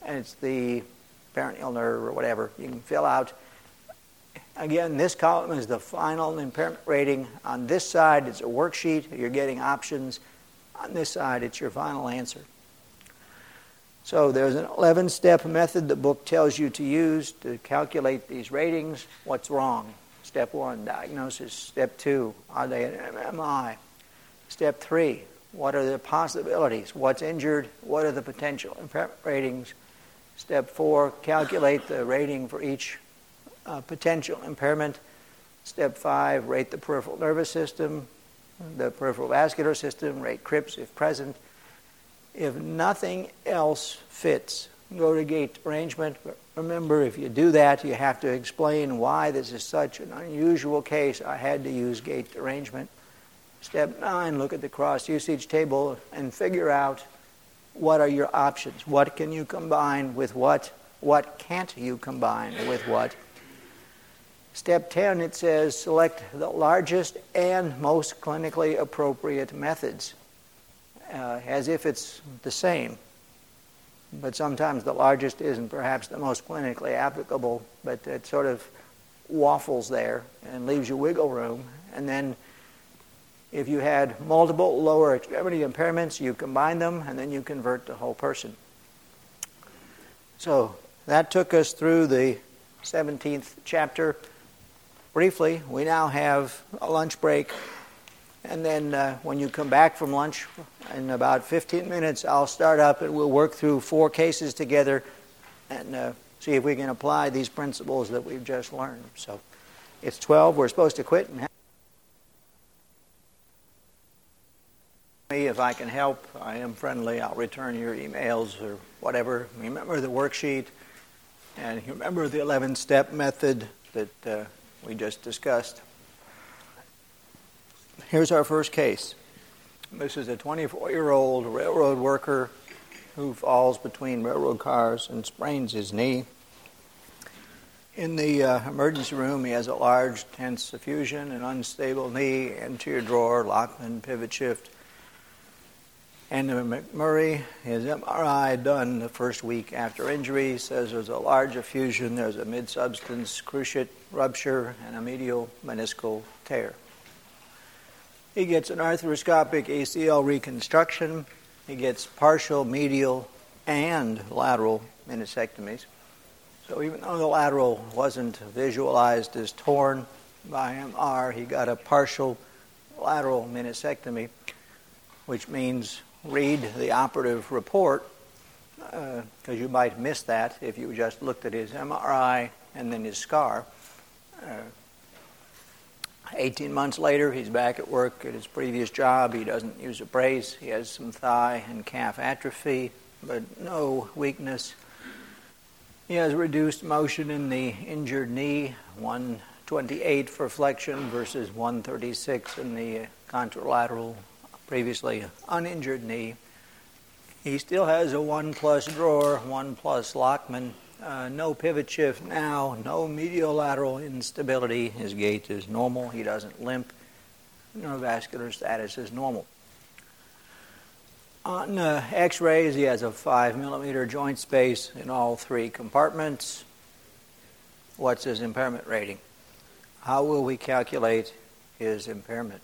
and it's the peroneal nerve or whatever. You can fill out. Again, this column is the final impairment rating. On this side, it's a worksheet. You're getting options. On this side, it's your final answer. So there's an eleven-step method the book tells you to use to calculate these ratings. What's wrong? Step one, diagnosis. Step two, are they an M M I? Step three, what are the possibilities? What's injured? What are the potential impairment ratings? Step four, calculate the rating for each uh, potential impairment. Step five, rate the peripheral nervous system, the peripheral vascular system, rate C R I P S if present. If nothing else fits, go to gait derangement. But remember, if you do that, you have to explain why this is such an unusual case. I had to use gait derangement. Step nine, look at the cross-usage table and figure out what are your options. What can you combine with what? What can't you combine with what? Step ten, it says select the largest and most clinically appropriate methods, uh, as if it's the same. But sometimes the largest isn't perhaps the most clinically applicable, but it sort of waffles there and leaves you wiggle room. And then if you had multiple lower extremity impairments, you combine them, and then you convert the whole person. So that took us through the seventeenth chapter. Briefly, we now have a lunch break, and then uh, when you come back from lunch, in about fifteen minutes, I'll start up and we'll work through four cases together and uh, see if we can apply these principles that we've just learned. So it's twelve. We're supposed to quit and have me if I can help. I am friendly. I'll return your emails or whatever. Remember the worksheet, and remember the eleven-step method that uh, we just discussed. Here's our first case. This is a twenty-four-year-old railroad worker who falls between railroad cars and sprains his knee. In the uh, emergency room, he has a large tense effusion, an unstable knee, anterior drawer, Lockman, pivot shift. And McMurray, his M R I done the first week after injury, says there's a large effusion, there's a mid-substance cruciate rupture, and a medial meniscal tear. He gets an arthroscopic A C L reconstruction. He gets partial medial and lateral meniscectomies. So even though the lateral wasn't visualized as torn by M R, he got a partial lateral meniscectomy, which means read the operative report, because uh, you might miss that if you just looked at his M R I and then his scar. Uh, eighteen months later, he's back at work at his previous job. He doesn't use a brace. He has some thigh and calf atrophy, but no weakness. He has reduced motion in the injured knee, one twenty-eight for flexion versus one thirty-six in the contralateral, previously uninjured knee. He still has a one plus drawer, one plus Lockman, uh, no pivot shift now, no medial-lateral instability. His gait is normal. He doesn't limp. Neurovascular status is normal. On uh, x-rays, he has a five millimeter joint space in all three compartments. What's his impairment rating? How will we calculate his impairment?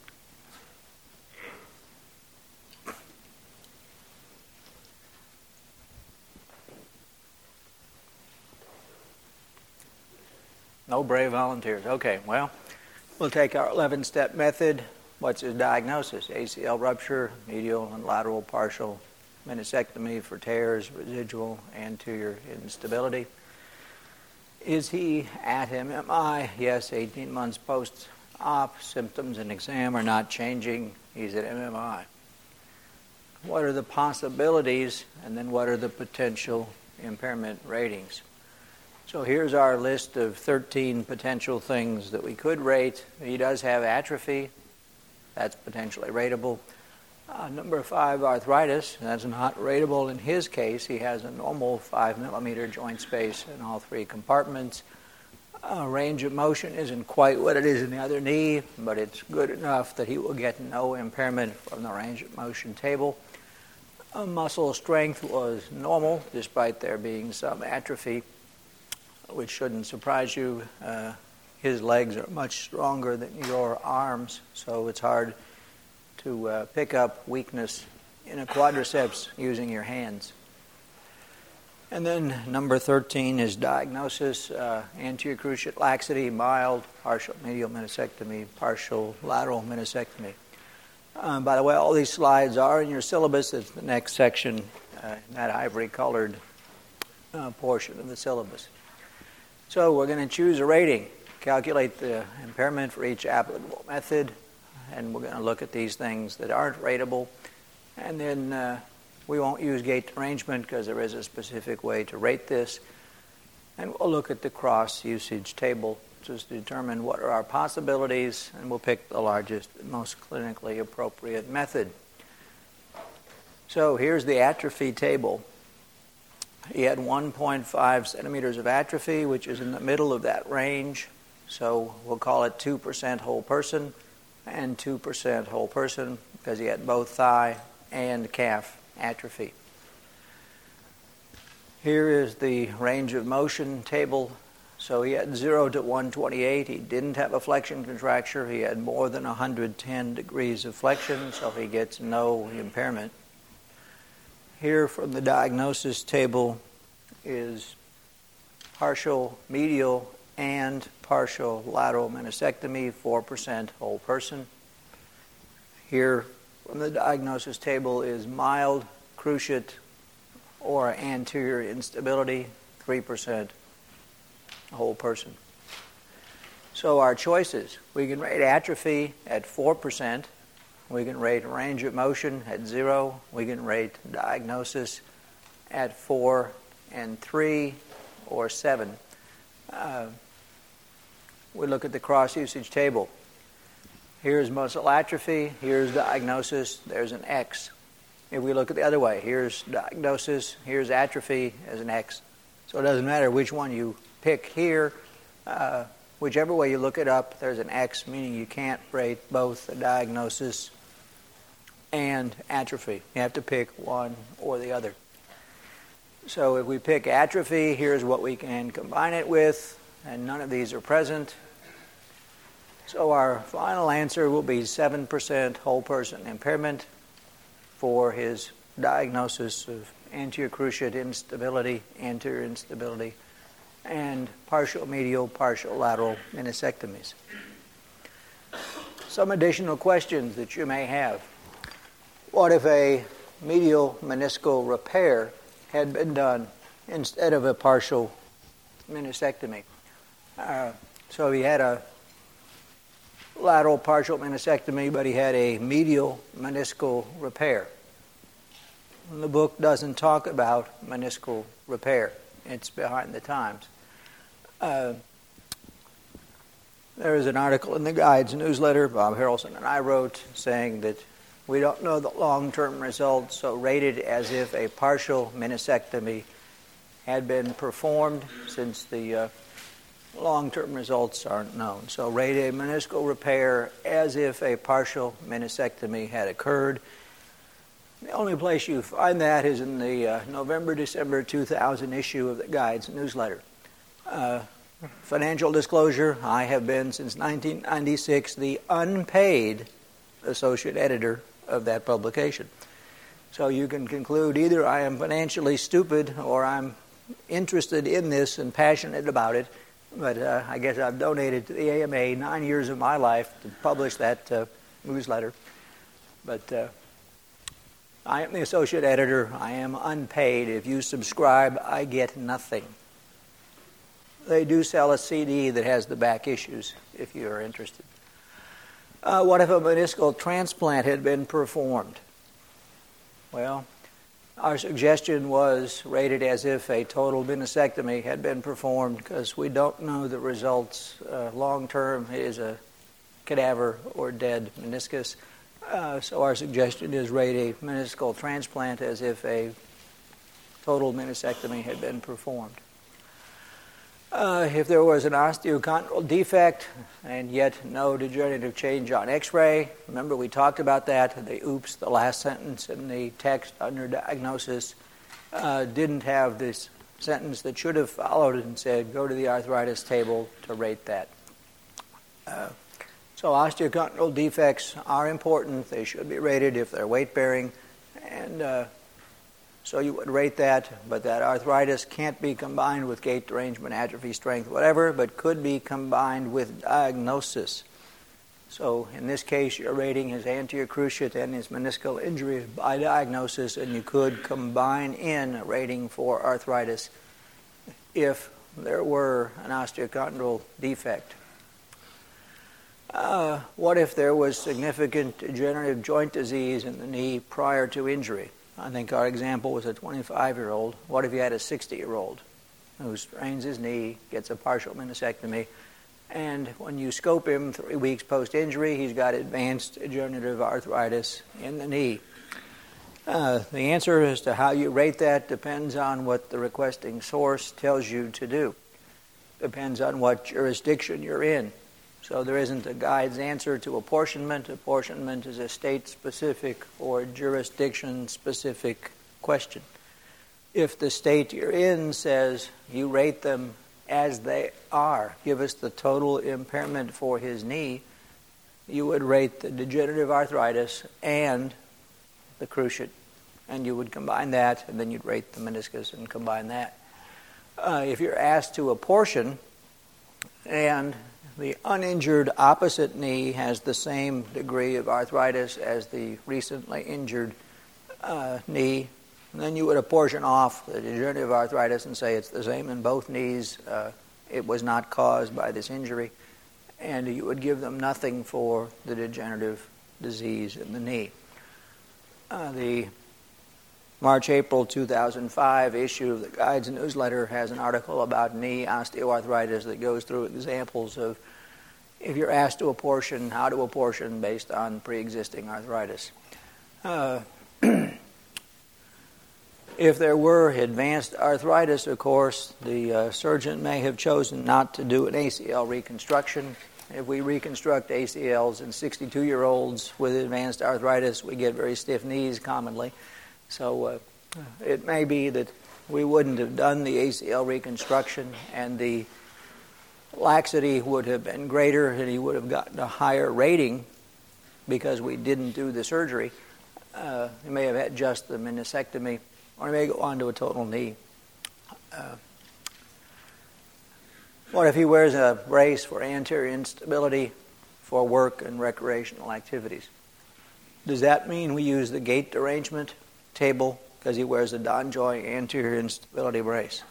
No brave volunteers. Okay, well, we'll take our eleven-step method. What's his diagnosis? A C L rupture, medial and lateral partial meniscectomy for tears, residual anterior instability. Is he at M M I? Yes, eighteen months post-op. Symptoms and exam are not changing. He's at M M I. What are the possibilities, and then what are the potential impairment ratings? So here's our list of thirteen potential things that we could rate. He does have atrophy. That's potentially rateable. Uh, number five, arthritis. That's not rateable in his case. He has a normal five millimeter joint space in all three compartments. Uh, range of motion isn't quite what it is in the other knee, but it's good enough that he will get no impairment from the range of motion table. Uh, muscle strength was normal, despite there being some atrophy, which shouldn't surprise you. Uh, his legs are much stronger than your arms, so it's hard to uh, pick up weakness in a quadriceps using your hands. And then number thirteen is diagnosis, uh, anterior cruciate laxity, mild, partial medial meniscectomy, partial lateral meniscectomy. Um, by the way, all these slides are in your syllabus. It's the next section, uh, that ivory-colored uh, portion of the syllabus. So we're going to choose a rating, calculate the impairment for each applicable method, and we're going to look at these things that aren't rateable. And then uh, we won't use gait derangement because there is a specific way to rate this. And we'll look at the cross-usage table just to determine what are our possibilities, and we'll pick the largest, most clinically appropriate method. So here's the atrophy table. He had one point five centimeters of atrophy, which is in the middle of that range. So we'll call it two percent whole person and two percent whole person because he had both thigh and calf atrophy. Here is the range of motion table. So he had zero to one twenty-eight. He didn't have a flexion contracture. He had more than one hundred ten degrees of flexion, so he gets no impairment. Here from the diagnosis table is partial medial and partial lateral meniscectomy, four percent whole person. Here from the diagnosis table is mild cruciate or anterior instability, three percent whole person. So our choices, we can rate atrophy at four percent. We can rate range of motion at zero. We can rate diagnosis at four and three or seven. Uh, we look at the cross-usage table. Here's muscle atrophy. Here's diagnosis. There's an X. If we look at the other way, here's diagnosis. Here's atrophy as an X. So it doesn't matter which one you pick here. Uh, whichever way you look it up, there's an X, meaning you can't rate both the diagnosis and atrophy. You have to pick one or the other. So if we pick atrophy, here's what we can combine it with, and none of these are present. So our final answer will be seven percent whole person impairment for his diagnosis of anterior cruciate instability, anterior instability, and partial medial, partial lateral meniscectomies. Some additional questions that you may have. What if a medial meniscal repair had been done instead of a partial meniscectomy? Uh, so he had a lateral partial meniscectomy, but he had a medial meniscal repair. And the book doesn't talk about meniscal repair. It's behind the times. Uh, there is an article in the Guides newsletter Bob Harrelson and I wrote saying that we don't know the long-term results, so rated as if a partial meniscectomy had been performed since the uh, long-term results aren't known. So rate a meniscal repair as if a partial meniscectomy had occurred. The only place you find that is in the uh, November-December two thousand issue of the Guides newsletter. Uh, financial disclosure, I have been since nineteen ninety-six the unpaid associate editor of that publication. So you can conclude either I am financially stupid or I'm interested in this and passionate about it. But uh, I guess I've donated to the A M A nine years of my life to publish that uh, newsletter. But uh, I am the associate editor. I am unpaid. If you subscribe, I get nothing. They do sell a C D that has the back issues if you are interested. Uh, what if a meniscal transplant had been performed? Well, our suggestion was rated as if a total meniscectomy had been performed because we don't know the results uh, long term. It is a cadaver or dead meniscus. Uh, so our suggestion is rate a meniscal transplant as if a total meniscectomy had been performed. Uh, if there was an osteochondral defect and yet no degenerative change on X-ray, remember we talked about that, the oops, the last sentence in the text under diagnosis uh, didn't have this sentence that should have followed and said, go to the arthritis table to rate that. Uh, so osteochondral defects are important. They should be rated if they're weight-bearing, and uh, so you would rate that, but that arthritis can't be combined with gait derangement, atrophy, strength, whatever, but could be combined with diagnosis. So in this case, you're rating his anterior cruciate and his meniscal injuries by diagnosis, and you could combine in a rating for arthritis if there were an osteochondral defect. Uh, what if there was significant degenerative joint disease in the knee prior to injury? I think our example was a twenty-five-year-old. What if you had a sixty-year-old who strains his knee, gets a partial meniscectomy, and when you scope him three weeks post-injury, he's got advanced degenerative arthritis in the knee? Uh, the answer as to how you rate that depends on what the requesting source tells you to do. Depends on what jurisdiction you're in. So there isn't a guide's answer to apportionment. Apportionment is a state-specific or jurisdiction-specific question. If the state you're in says you rate them as they are, give us the total impairment for his knee, you would rate the degenerative arthritis and the cruciate, and you would combine that, and then you'd rate the meniscus and combine that. Uh, if you're asked to apportion, and the uninjured opposite knee has the same degree of arthritis as the recently injured uh, knee, and then you would apportion off the degenerative arthritis and say it's the same in both knees. Uh, it was not caused by this injury. And you would give them nothing for the degenerative disease in the knee. Uh, the March-April two thousand five issue of the Guides newsletter has an article about knee osteoarthritis that goes through examples of if you're asked to apportion, how to apportion based on pre-existing arthritis. Uh, if there were advanced arthritis, of course, the uh, surgeon may have chosen not to do an A C L reconstruction. If we reconstruct A C Ls in sixty-two-year-olds with advanced arthritis, we get very stiff knees commonly. So uh, it may be that we wouldn't have done the A C L reconstruction, and the laxity would have been greater, and he would have gotten a higher rating because we didn't do the surgery. Uh, he may have had just the meniscectomy, or he may go on to a total knee. Uh, what if he wears a brace for anterior instability for work and recreational activities? Does that mean we use the gait derangement table because he wears a DonJoy anterior instability brace?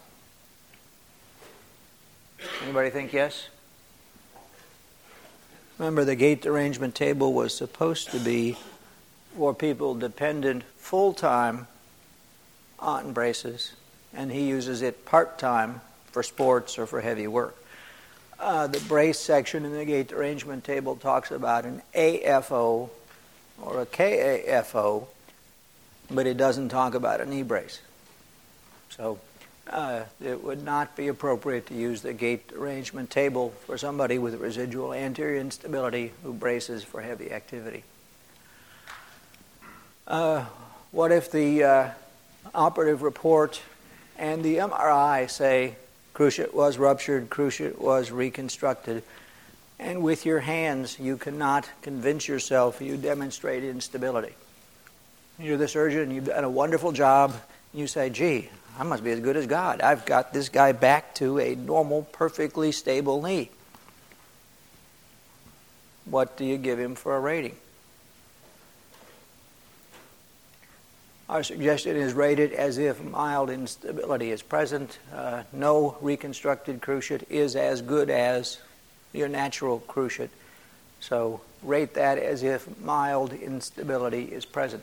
Anybody think yes? Remember, the gait derangement table was supposed to be for people dependent full-time on braces, and he uses it part-time for sports or for heavy work. Uh, the brace section in the gait derangement table talks about an A F O or a K A F O, but it doesn't talk about a knee brace. So uh, it would not be appropriate to use the gait derangement table for somebody with residual anterior instability who braces for heavy activity. Uh, what if the uh, operative report and the M R I say cruciate was ruptured, cruciate was reconstructed, and with your hands you cannot convince yourself you demonstrate instability? You're the surgeon, you've done a wonderful job, and you say, gee, I must be as good as God. I've got this guy back to a normal, perfectly stable knee. What do you give him for a rating? Our suggestion is rated as if mild instability is present. Uh, no reconstructed cruciate is as good as your natural cruciate. So rate that as if mild instability is present.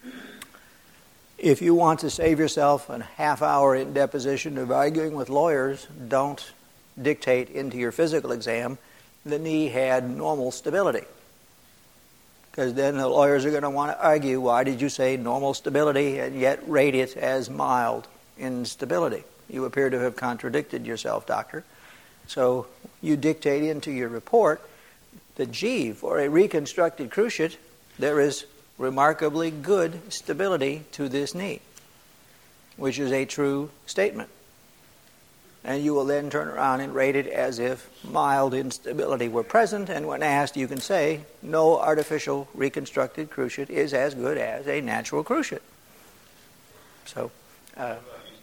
If you want to save yourself a half hour in deposition of arguing with lawyers, don't dictate into your physical exam the knee had normal stability. Because then the lawyers are going to want to argue, why did you say normal stability and yet rate it as mild instability? You appear to have contradicted yourself, doctor. So you dictate into your report that, gee, for a reconstructed cruciate, there is remarkably good stability to this knee, which is a true statement. And you will then turn around and rate it as if mild instability were present, and when asked, you can say, no artificial reconstructed cruciate is as good as a natural cruciate. So, uh,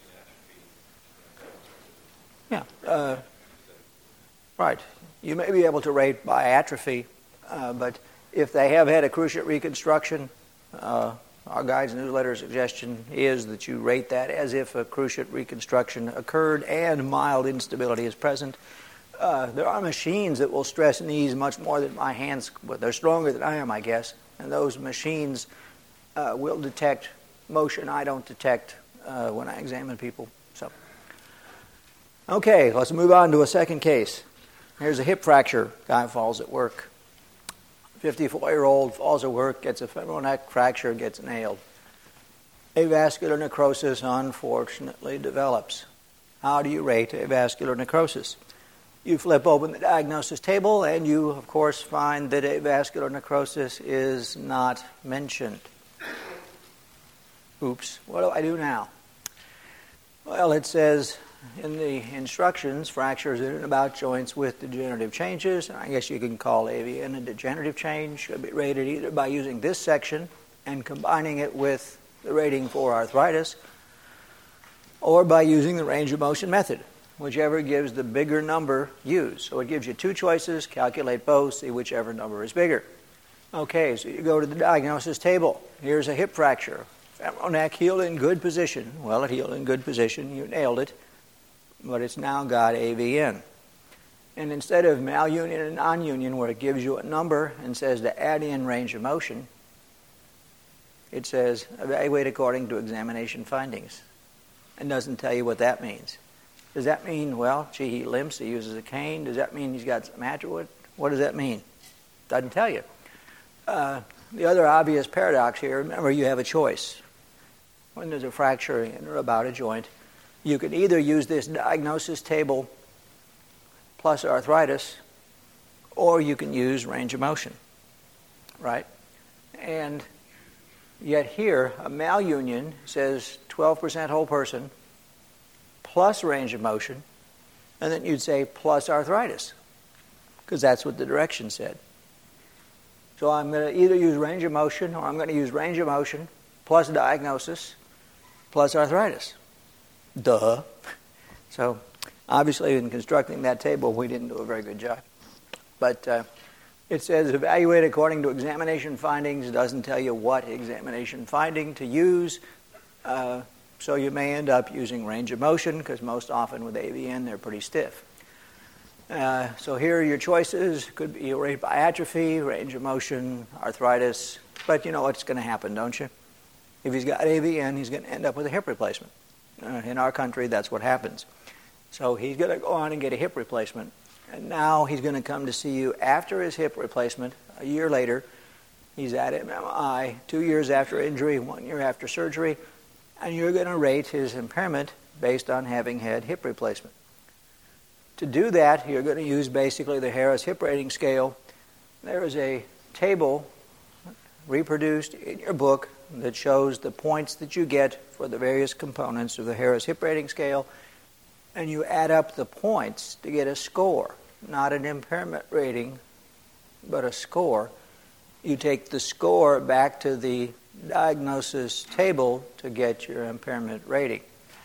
yeah, uh, right. You may be able to rate by atrophy, uh, but if they have had a cruciate reconstruction, uh, our guide's newsletter suggestion is that you rate that as if a cruciate reconstruction occurred and mild instability is present. Uh, there are machines that will stress knees much more than my hands, but they're stronger than I am, I guess. And those machines uh, will detect motion I don't detect uh, when I examine people. So, okay, let's move on to a second case. Here's a hip fracture. Guy falls at work. fifty-four-year-old falls at work, gets a femoral neck fracture, gets nailed. Avascular necrosis, unfortunately, develops. How do you rate avascular necrosis? You flip open the diagnosis table, and you, of course, find that avascular necrosis is not mentioned. Oops, what do I do now? Well, it says in the instructions, fractures in and about joints with degenerative changes. I guess you can call A V N a degenerative change. Should be rated either by using this section and combining it with the rating for arthritis, or by using the range of motion method. Whichever gives the bigger number, use. So it gives you two choices, calculate both, see whichever number is bigger. Okay, so you go to the diagnosis table. Here's a hip fracture. Femoral neck healed in good position. Well, it healed in good position. You nailed it. But it's now got A V N. And instead of malunion and non-union, where it gives you a number and says to add in range of motion, it says evaluate according to examination findings. And doesn't tell you what that means. Does that mean, well, gee, he limps, he uses a cane? Does that mean he's got some atrophy? What does that mean? Doesn't tell you. Uh, the other obvious paradox here, remember, you have a choice. When there's a fracture in or about a joint, you can either use this diagnosis table plus arthritis, or you can use range of motion, right? And yet here, a malunion says twelve percent whole person plus range of motion, and then you'd say plus arthritis, because that's what the direction said. So I'm going to either use range of motion, or I'm going to use range of motion plus diagnosis plus arthritis. Duh. So obviously in constructing that table, we didn't do a very good job. But uh, it says evaluate according to examination findings. It doesn't tell you what examination finding to use. Uh, so you may end up using range of motion, because most often with A V N, they're pretty stiff. Uh, so here are your choices. Could be rate by atrophy, range of motion, arthritis. But you know what's going to happen, don't you? If he's got A V N, he's going to end up with a hip replacement. Uh, in our country, that's what happens. So he's going to go on and get a hip replacement. And now he's going to come to see you after his hip replacement, a year later. He's at M M I, two years after injury, one year after surgery. And you're going to rate his impairment based on having had hip replacement. To do that, you're going to use basically the Harris Hip Rating Scale. There is a table reproduced in your book that shows the points that you get for the various components of the Harris Hip Rating Scale, and you add up the points to get a score, not an impairment rating, but a score. You take the score back to the diagnosis table to get your impairment rating.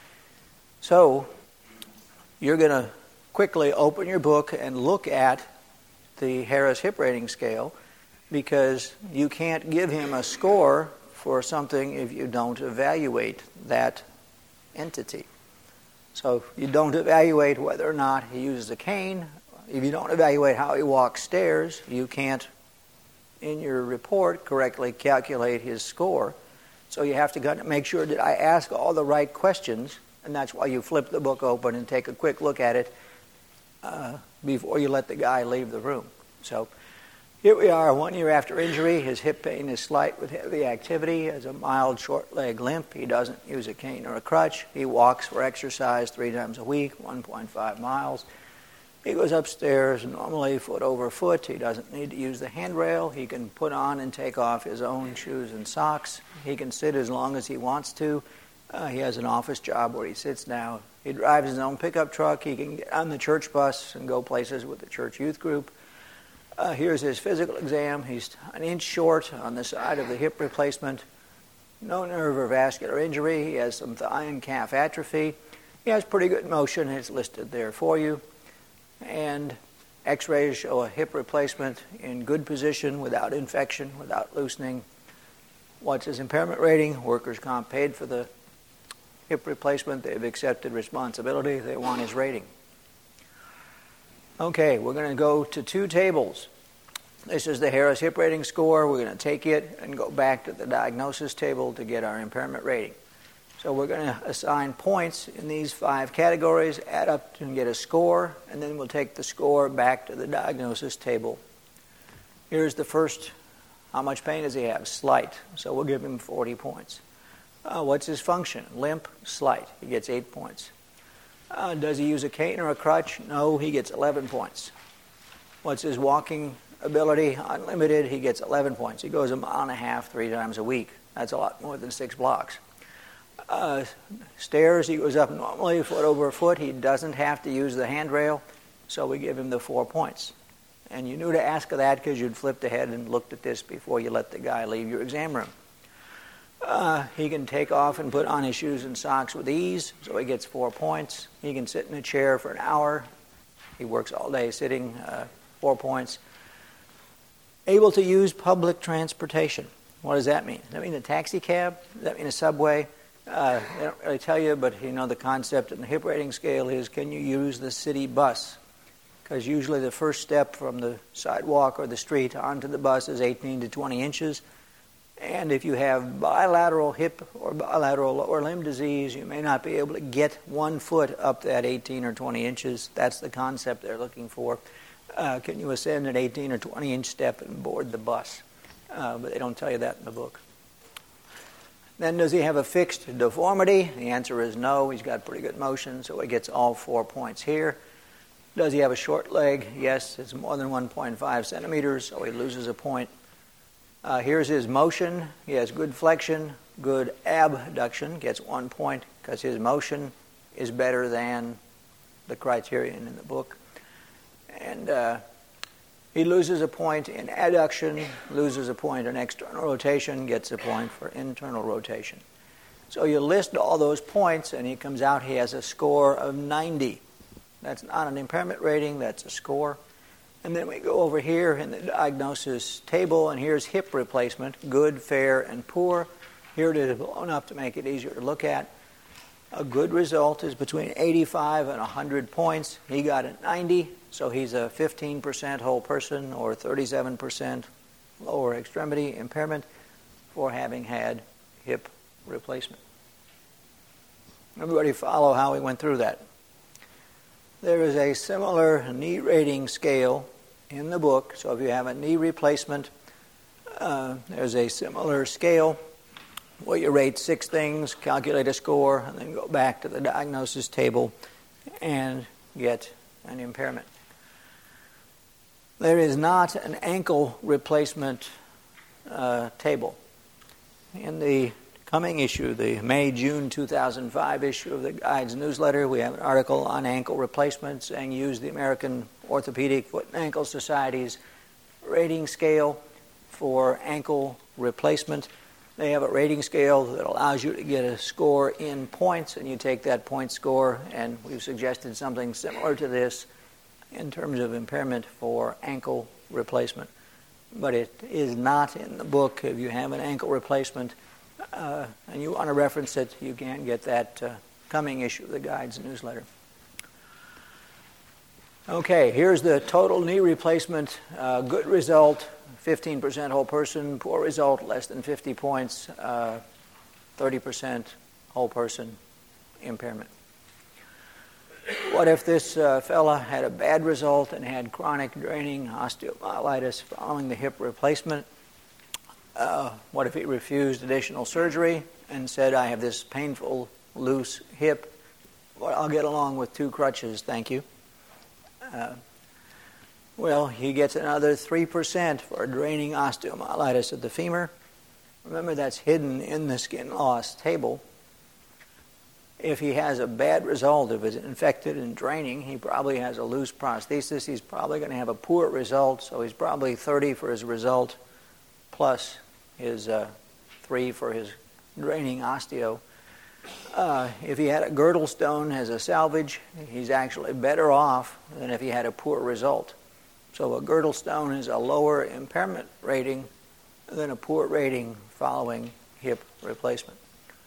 So you're going to quickly open your book and look at the Harris Hip Rating Scale, because you can't give him a score for something if you don't evaluate that entity. So you don't evaluate whether or not he uses a cane. If you don't evaluate how he walks stairs, you can't, in your report, correctly calculate his score. So you have to make sure that I ask all the right questions, and that's why you flip the book open and take a quick look at it uh, before you let the guy leave the room. So here we are, one year after injury. His hip pain is slight with heavy activity. He has a mild short leg limp. He doesn't use a cane or a crutch. He walks for exercise three times a week, one point five miles. He goes upstairs normally foot over foot. He doesn't need to use the handrail. He can put on and take off his own shoes and socks. He can sit as long as he wants to. Uh, he has an office job where he sits now. He drives his own pickup truck. He can get on the church bus and go places with the church youth group. Uh, here's his physical exam. He's an inch short on the side of the hip replacement. No nerve or vascular injury. He has some thigh and calf atrophy. He has pretty good motion. It's listed there for you. And x-rays show a hip replacement in good position, without infection, without loosening. What's his impairment rating? Workers' comp paid for the hip replacement. They've accepted responsibility. They want his rating. Okay, we're going to go to two tables. This is the Harris Hip Rating Score. We're going to take it and go back to the diagnosis table to get our impairment rating. So we're going to assign points in these five categories, add up and get a score, and then we'll take the score back to the diagnosis table. Here's the first. How much pain does he have? Slight. So we'll give him forty points. Uh, what's his function? Limp, slight. He gets eight points. Uh, does he use a cane or a crutch? No, he gets eleven points. What's his walking ability? Unlimited, he gets eleven points. He goes a mile and a half three times a week. That's a lot more than six blocks. Uh, stairs, he goes up normally foot over foot. He doesn't have to use the handrail, so we give him the four points. And you knew to ask that because you'd flipped ahead and looked at this before you let the guy leave your exam room. Uh, he can take off and put on his shoes and socks with ease, so he gets four points. He can sit in a chair for an hour. He works all day sitting, uh, four points. Able to use public transportation. What does that mean? Does that mean a taxi cab? Does that mean a subway? Uh, they don't really tell you, but you know the concept in the hip rating scale is, can you use the city bus? Because usually the first step from the sidewalk or the street onto the bus is eighteen to twenty inches. And if you have bilateral hip or bilateral lower limb disease, you may not be able to get one foot up that eighteen or twenty inches. That's the concept they're looking for. Uh, can you ascend an eighteen or twenty inch step and board the bus? Uh, but they don't tell you that in the book. Then does he have a fixed deformity? The answer is no. He's got pretty good motion, so he gets all four points here. Does he have a short leg? Yes, it's more than one point five centimeters, so he loses a point. Uh, here's his motion. He has good flexion, good abduction, gets one point because his motion is better than the criterion in the book. And uh, he loses a point in adduction, loses a point in external rotation, gets a point for internal rotation. So you list all those points, and he comes out, he has a score of ninety. That's not an impairment rating, that's a score. And then we go over here in the diagnosis table, and here's hip replacement, good, fair, and poor. Here it is blown up to make it easier to look at. A good result is between eighty-five and one hundred points. He got a ninety, so he's a fifteen percent whole person or thirty-seven percent lower extremity impairment for having had hip replacement. Everybody follow how we went through that? There is a similar knee rating scale in the book. So if you have a knee replacement, uh, there's a similar scale where you rate six things, calculate a score, and then go back to the diagnosis table and get an impairment. There is not an ankle replacement uh, table. In the coming issue, the May-June two thousand five issue of the Guides newsletter, we have an article on ankle replacement saying use the American Orthopedic Foot and Ankle Society's rating scale for ankle replacement. They have a rating scale that allows you to get a score in points, and you take that point score, and we've suggested something similar to this in terms of impairment for ankle replacement. But it is not in the book. If you have an ankle replacement, Uh, and you want to reference it, you can get that uh, coming issue of the Guides newsletter. Okay, here's the total knee replacement. Uh, good result, fifteen percent whole person. Poor result, less than fifty points, uh, thirty percent whole person impairment. What if this uh, fella had a bad result and had chronic draining osteomyelitis following the hip replacement? Uh, what if he refused additional surgery and said, I have this painful, loose hip? Well, I'll get along with two crutches, thank you. Uh, well, he gets another three percent for draining osteomyelitis of the femur. Remember, that's hidden in the skin loss table. If he has a bad result, if it's infected and draining, he probably has a loose prosthesis. He's probably going to have a poor result, so he's probably thirty for his result plus his uh, three for his draining osteo. Uh, if he had a girdle stone as a salvage, he's actually better off than if he had a poor result. So a girdle stone is a lower impairment rating than a poor rating following hip replacement.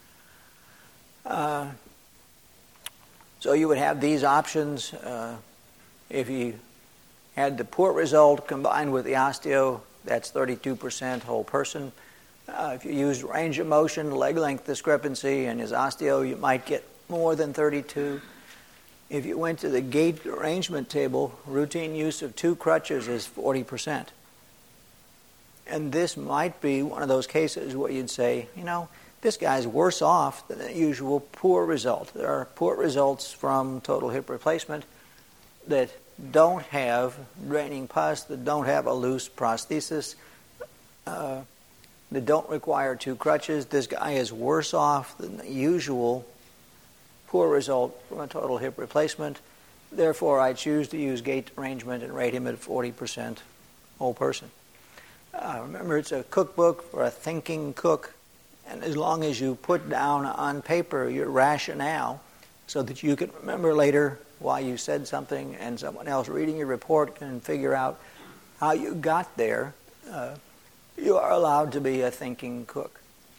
Uh, so you would have these options. Uh, if you had the poor result combined with the osteo, that's thirty-two percent whole person. Uh, if you used range of motion, leg length discrepancy, and his osteo, you might get more than thirty-two. If you went to the gait arrangement table, routine use of two crutches is forty percent. And this might be one of those cases where you'd say, you know, this guy's worse off than the usual poor result. There are poor results from total hip replacement that don't have draining pus, that don't have a loose prosthesis, uh, that don't require two crutches. This guy is worse off than the usual poor result from a total hip replacement. Therefore, I choose to use gait arrangement and rate him at forty percent whole person. Uh, remember, it's a cookbook for a thinking cook, and as long as you put down on paper your rationale so that you can remember later why you said something and someone else reading your report can figure out how you got there, uh, you are allowed to be a thinking cook.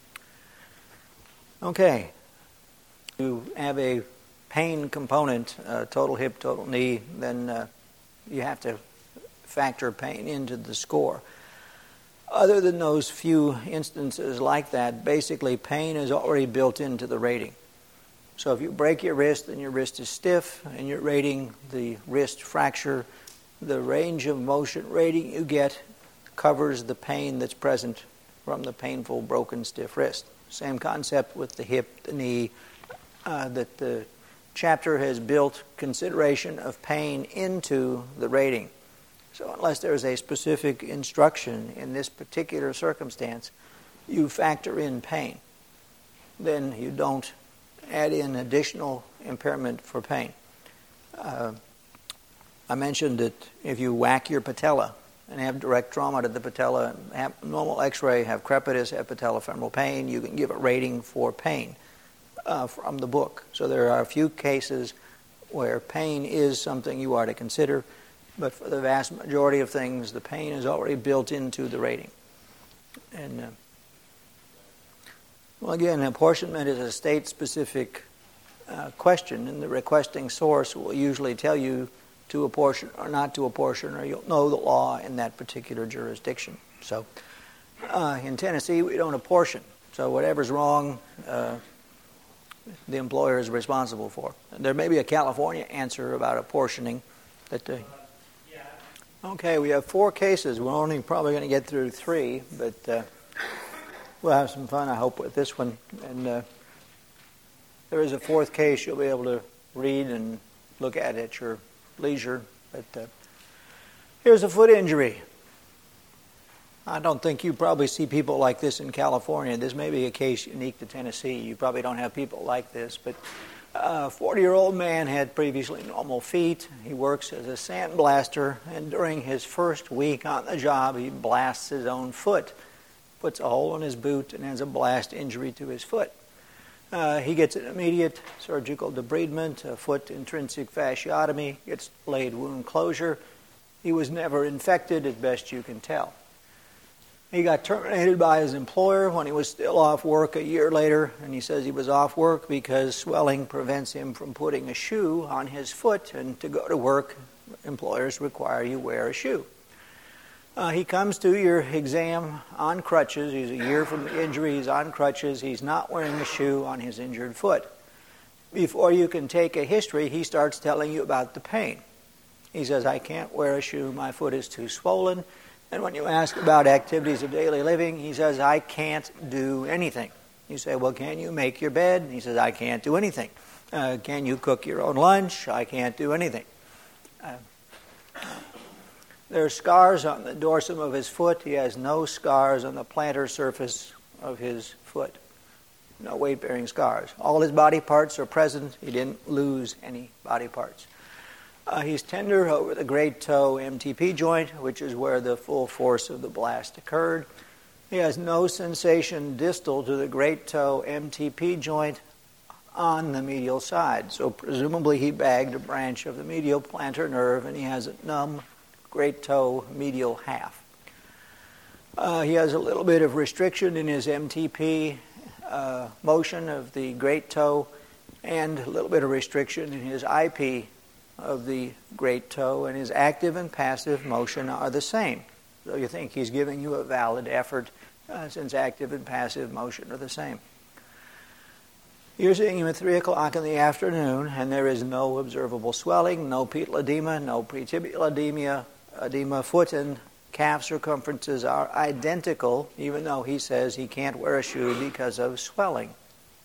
Okay. You have a pain component, uh, total hip, total knee, then uh, you have to factor pain into the score. Other than those few instances like that, basically pain is already built into the rating. So if you break your wrist and your wrist is stiff and you're rating the wrist fracture, the range of motion rating you get covers the pain that's present from the painful broken stiff wrist. Same concept with the hip, the knee, uh, that the chapter has built consideration of pain into the rating. So unless there's a specific instruction in this particular circumstance, you factor in pain. Then you don't add in additional impairment for pain. Uh, I mentioned that if you whack your patella and have direct trauma to the patella, have normal x-ray, have crepitus, have patellofemoral pain, you can give a rating for pain uh, from the book. So there are a few cases where pain is something you are to consider, but for the vast majority of things, the pain is already built into the rating. And uh, well, again, apportionment is a state-specific uh, question, and the requesting source will usually tell you to apportion or not to apportion, or you'll know the law in that particular jurisdiction. So uh, in Tennessee, we don't apportion. So whatever's wrong, uh, the employer is responsible for. There may be a California answer about apportioning. That uh, Okay, we have four cases. We're only probably going to get through three, but uh, we'll have some fun, I hope, with this one. And uh, there is a fourth case you'll be able to read and look at at your leisure. But uh, here's a foot injury. I don't think you probably see people like this in California. This may be a case unique to Tennessee. You probably don't have people like this, but a forty-year-old man had previously normal feet. He works as a sandblaster, and during his first week on the job, he blasts his own foot, puts a hole in his boot, and has a blast injury to his foot. Uh, he gets an immediate surgical debridement, a foot intrinsic fasciotomy, gets delayed wound closure. He was never infected, as best you can tell. He got terminated by his employer when he was still off work a year later, and he says he was off work because swelling prevents him from putting a shoe on his foot, and to go to work, employers require you wear a shoe. Uh, he comes to your exam on crutches. He's a year from the injury. He's on crutches. He's not wearing a shoe on his injured foot. Before you can take a history, he starts telling you about the pain. He says, I can't wear a shoe. My foot is too swollen. And when you ask about activities of daily living, he says, I can't do anything. You say, well, can you make your bed? And he says, I can't do anything. Uh, can you cook your own lunch? I can't do anything. Uh, There are scars on the dorsum of his foot. He has no scars on the plantar surface of his foot. No weight-bearing scars. All his body parts are present. He didn't lose any body parts. Uh, he's tender over the great toe M T P joint, which is where the full force of the blast occurred. He has no sensation distal to the great toe M T P joint on the medial side. So presumably he bagged a branch of the medial plantar nerve, and he has a numb great toe medial half. Uh, he has a little bit of restriction in his M T P uh, motion of the great toe, and a little bit of restriction in his I P of the great toe, and his active and passive motion are the same. So you think he's giving you a valid effort uh, since active and passive motion are the same. You're seeing him at three o'clock in the afternoon, and there is no observable swelling, no pedal edema, no pretibial edema, edema. Foot and calf circumferences are identical, even though he says he can't wear a shoe because of swelling.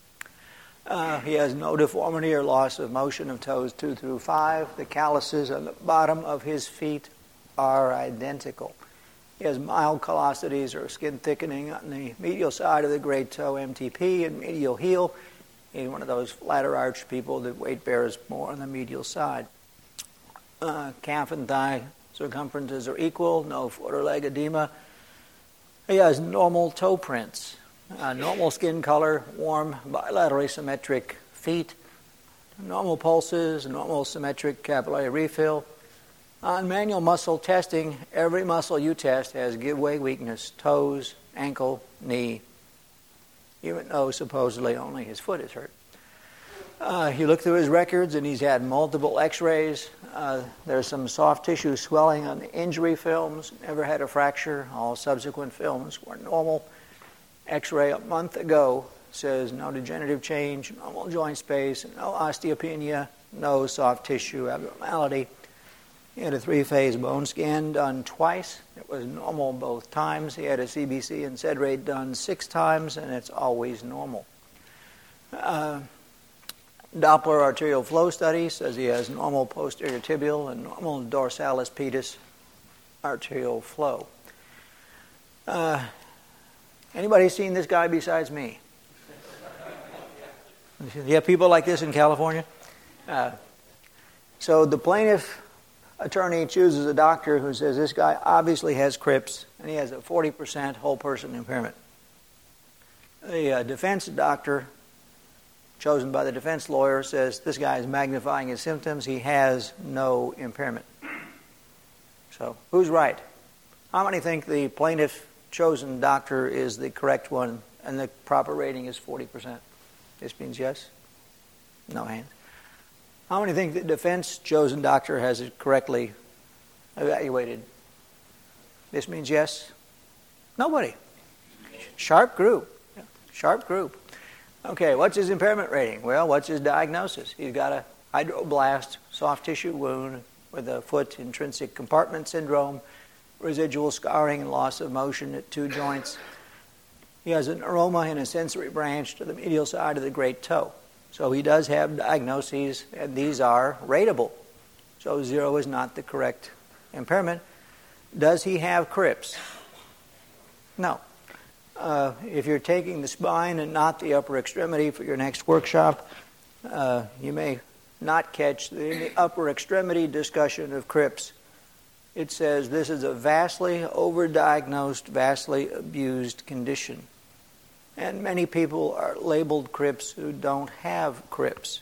Uh, he has no deformity or loss of motion of toes two through five. The calluses on the bottom of his feet are identical. He has mild callosities or skin thickening on the medial side of the great toe M T P and medial heel. He's one of those flatter arch people that weight bears more on the medial side. Uh, calf and thigh circumferences are equal, no foot or leg edema. He has normal toe prints. Uh, normal skin color, warm, bilaterally symmetric feet, normal pulses, normal symmetric capillary refill. On manual muscle testing, every muscle you test has give-way weakness, toes, ankle, knee, even though supposedly only his foot is hurt. Uh, you look through his records, and he's had multiple x-rays. Uh, there's some soft tissue swelling on the injury films, never had a fracture. All subsequent films were normal. X-ray a month ago says no degenerative change, normal joint space, no osteopenia, no soft tissue abnormality. He had a three-phase bone scan done twice. It was normal both times. He had a C B C and SED rate done six times, and it's always normal. Uh, Doppler arterial flow study says he has normal posterior tibial and normal dorsalis pedis arterial flow. Uh, Anybody seen this guy besides me? You have people like this in California? Uh, so the plaintiff attorney chooses a doctor who says this guy obviously has Cripps, and he has a forty percent whole person impairment. The uh, defense doctor, chosen by the defense lawyer, says this guy is magnifying his symptoms. He has no impairment. So who's right? How many think the plaintiff chosen doctor is the correct one and the proper rating is forty percent? This means yes? No hands. How many think the defense chosen doctor has it correctly evaluated? This means yes? Nobody. Sharp group. Sharp group. Okay, what's his impairment rating? Well, what's his diagnosis? He's got a hydroblast soft tissue wound with a foot intrinsic compartment syndrome, residual scarring and loss of motion at two joints. He has an neuroma in a sensory branch to the medial side of the great toe. So he does have diagnoses, and these are rateable. So zero is not the correct impairment. Does he have Cripps? No. Uh, if you're taking the spine and not the upper extremity for your next workshop, uh, you may not catch the, in the upper extremity discussion of Cripps. It says this is a vastly overdiagnosed, vastly abused condition. And many people are labeled Cripps who don't have Cripps.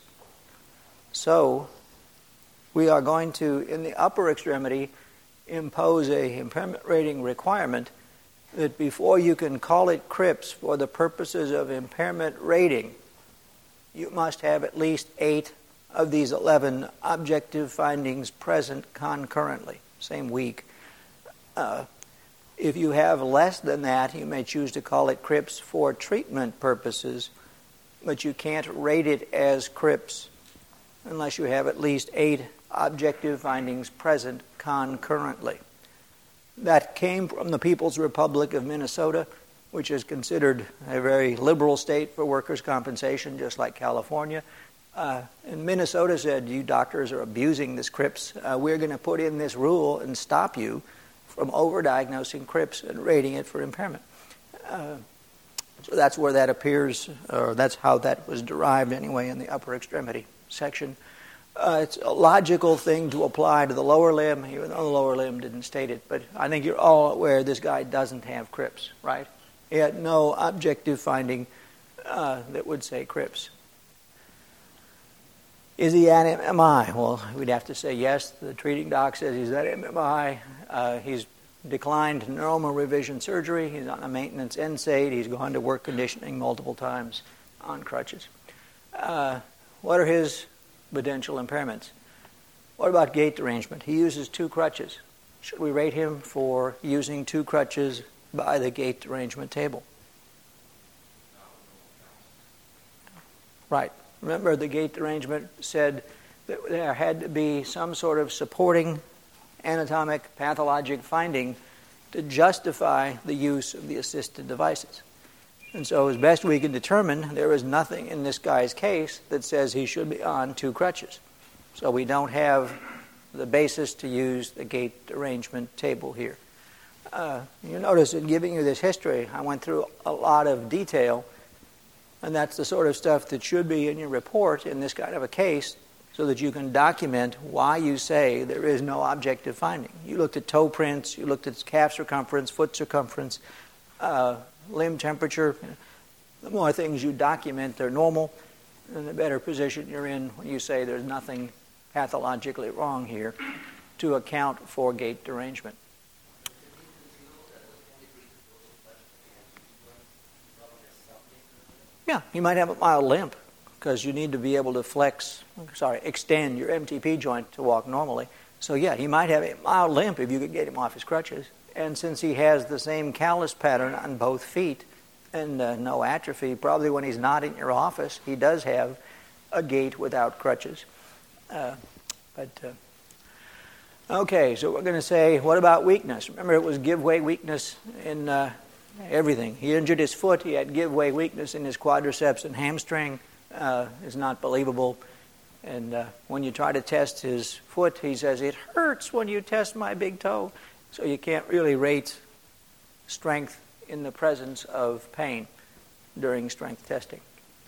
So we are going to, in the upper extremity, impose a impairment rating requirement that before you can call it Cripps for the purposes of impairment rating, you must have at least eight of these eleven objective findings present concurrently. Same week. Uh, if you have less than that, you may choose to call it Cripps for treatment purposes, but you can't rate it as Cripps unless you have at least eight objective findings present concurrently. That came from the People's Republic of Minnesota, which is considered a very liberal state for workers' compensation, just like California. Uh, and Minnesota said, you doctors are abusing this Cripps. Uh, we're going to put in this rule and stop you from overdiagnosing Cripps and rating it for impairment. Uh, so that's where that appears, or that's how that was derived anyway in the upper extremity section. Uh, it's a logical thing to apply to the lower limb, even though the lower limb didn't state it. But I think you're all aware this guy doesn't have Cripps, right? He had no objective finding uh, that would say Cripps. Is he at M M I? Well, we'd have to say yes. The treating doc says he's at M M I. Uh, he's declined neuroma revision surgery. He's on a maintenance N SAID. He's gone to work conditioning multiple times on crutches. Uh, what are his potential impairments? What about gait derangement? He uses two crutches. Should we rate him for using two crutches by the gait derangement table? Right. Remember, the gait derangement said that there had to be some sort of supporting anatomic pathologic finding to justify the use of the assisted devices. And so as best we can determine, there is nothing in this guy's case that says he should be on two crutches. So we don't have the basis to use the gait derangement table here. Uh, you notice in giving you this history, I went through a lot of detail, and that's the sort of stuff that should be in your report in this kind of a case, so that you can document why you say there is no objective finding. You looked at toe prints, you looked at calf circumference, foot circumference, uh, limb temperature. The more things you document, they're normal, and the better position you're in when you say there's nothing pathologically wrong here to account for gait derangement. Yeah, you might have a mild limp because you need to be able to flex, sorry, extend your M T P joint to walk normally. So yeah, he might have a mild limp if you could get him off his crutches. And since he has the same callus pattern on both feet and uh, no atrophy, probably when he's not in your office, he does have a gait without crutches. Uh, but uh, okay, so we're going to say, what about weakness? Remember, it was give way weakness in uh, everything. He injured his foot. He had give way weakness in his quadriceps and hamstring. Uh, it's not believable. And uh, when you try to test his foot, he says, it hurts when you test my big toe. So you can't really rate strength in the presence of pain during strength testing.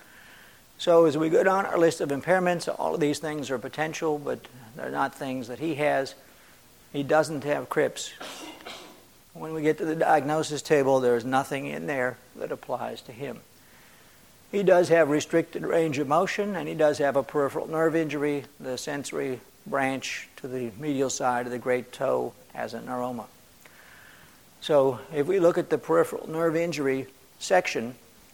So as we go down our list of impairments, all of these things are potential, but they're not things that he has. He doesn't have Cripps. When we get to the diagnosis table, there's nothing in there that applies to him. He does have restricted range of motion, and he does have a peripheral nerve injury. The sensory branch to the medial side of the great toe has a neuroma. So if we look at the peripheral nerve injury section,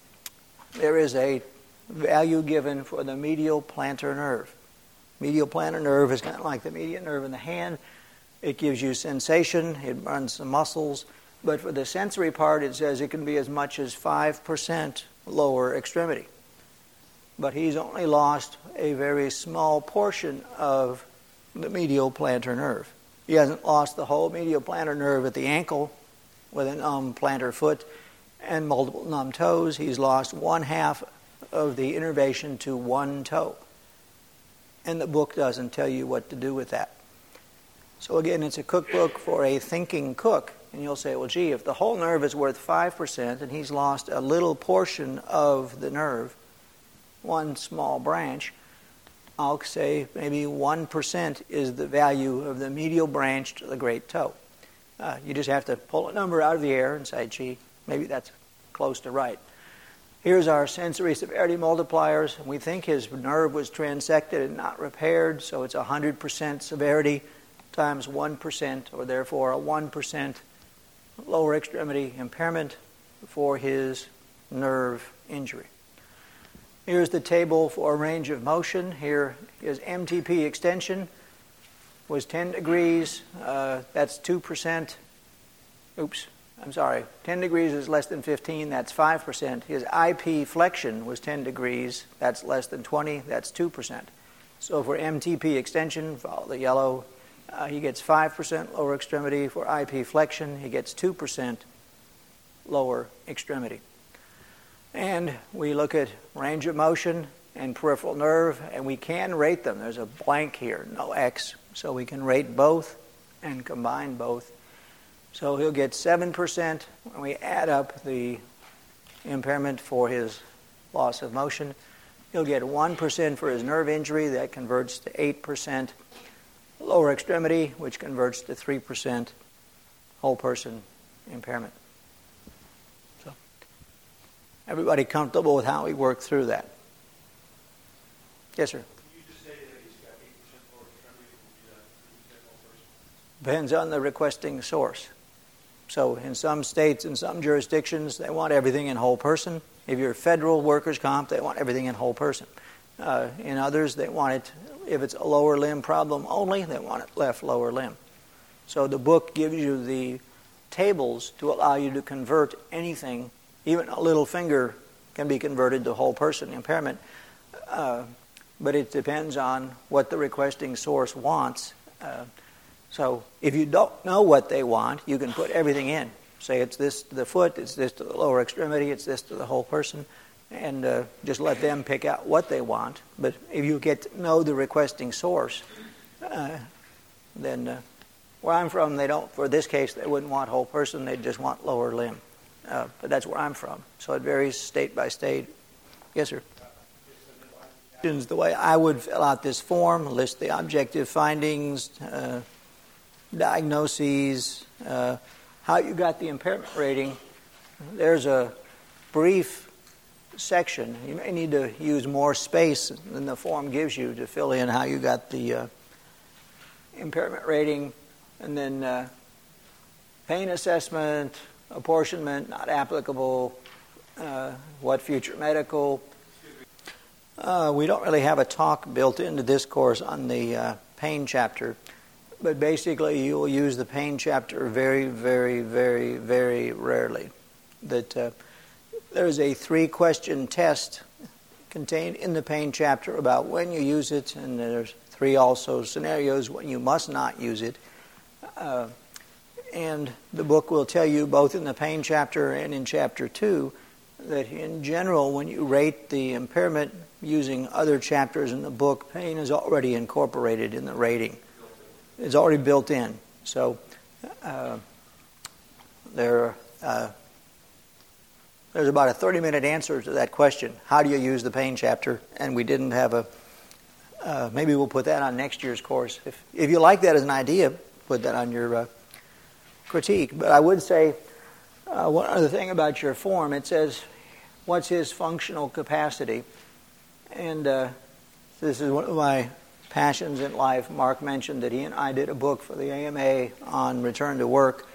there is a value given for the medial plantar nerve. Medial plantar nerve is kind of like the median nerve in the hand. It gives you sensation, it runs the muscles, but for the sensory part, it says it can be as much as five percent lower extremity. But he's only lost a very small portion of the medial plantar nerve. He hasn't lost the whole medial plantar nerve at the ankle with a numb plantar foot and multiple numb toes. He's lost one half of the innervation to one toe. And the book doesn't tell you what to do with that. So again, it's a cookbook for a thinking cook. And you'll say, well, gee, if the whole nerve is worth five percent and he's lost a little portion of the nerve, one small branch, I'll say maybe one percent is the value of the medial branch to the great toe. Uh, you just have to pull a number out of the air and say, gee, maybe that's close to right. Here's our sensory severity multipliers. We think his nerve was transected and not repaired, so it's one hundred percent severity times one percent, or therefore a one percent lower extremity impairment for his nerve injury. Here's the table for range of motion. Here is M T P extension was ten degrees. Uh, that's two percent. Oops, I'm sorry. ten degrees is less than fifteen. That's five percent. His I P flexion was ten degrees. That's less than twenty. That's two percent. So for M T P extension, follow the yellow. Uh, he gets five percent lower extremity. For I P flexion, he gets two percent lower extremity. And we look at range of motion and peripheral nerve, and we can rate them. There's a blank here, no X, so we can rate both and combine both. So he'll get seven percent when we add up the impairment for his loss of motion. He'll get one percent for his nerve injury. That converts to eight percent. Lower extremity, which converts to three percent whole person impairment. So, everybody comfortable with how we work through that? Yes, sir. You just say that he's got eight percent lower extremity, uh, three percent whole person? Depends on the requesting source. So in some states, in some jurisdictions, they want everything in whole person. If you're federal workers' comp, they want everything in whole person. Uh, in others, they want it, if it's a lower limb problem only, they want it left lower limb. So the book gives you the tables to allow you to convert anything. Even a little finger can be converted to whole person impairment. Uh, but it depends on what the requesting source wants. Uh, So if you don't know what they want, you can put everything in. Say it's this to the foot, it's this to the lower extremity, it's this to the whole person, and uh, just let them pick out what they want. But if you get to know the requesting source, uh, then uh, where I'm from, they don't. For this case, they wouldn't want whole person; they'd just want lower limb. Uh, but that's where I'm from, so it varies state by state. Yes, sir. The way I would fill out this form, list the objective findings. Uh, diagnoses, uh, how you got the impairment rating. There's a brief section. You may need to use more space than the form gives you to fill in how you got the uh, impairment rating, and then uh, pain assessment, apportionment, not applicable, uh, what future medical. Uh, we don't really have a talk built into this course on the uh, pain chapter. But basically, you will use the pain chapter very, very, very, very rarely. That uh, there is a three-question test contained in the pain chapter about when you use it, and there's three also scenarios when you must not use it. Uh, and the book will tell you, both in the pain chapter and in chapter two, that in general, when you rate the impairment using other chapters in the book, pain is already incorporated in the rating. It's already built in. So uh, there, uh, there's about a thirty-minute answer to that question. How do you use the pain chapter? And we didn't have a, uh, maybe we'll put that on next year's course. If, if you like that as an idea, put that on your uh, critique. But I would say uh, one other thing about your form. It says, what's his functional capacity? And uh, this is one of my passions in life. Mark mentioned that he and I did a book for the A M A on return to work.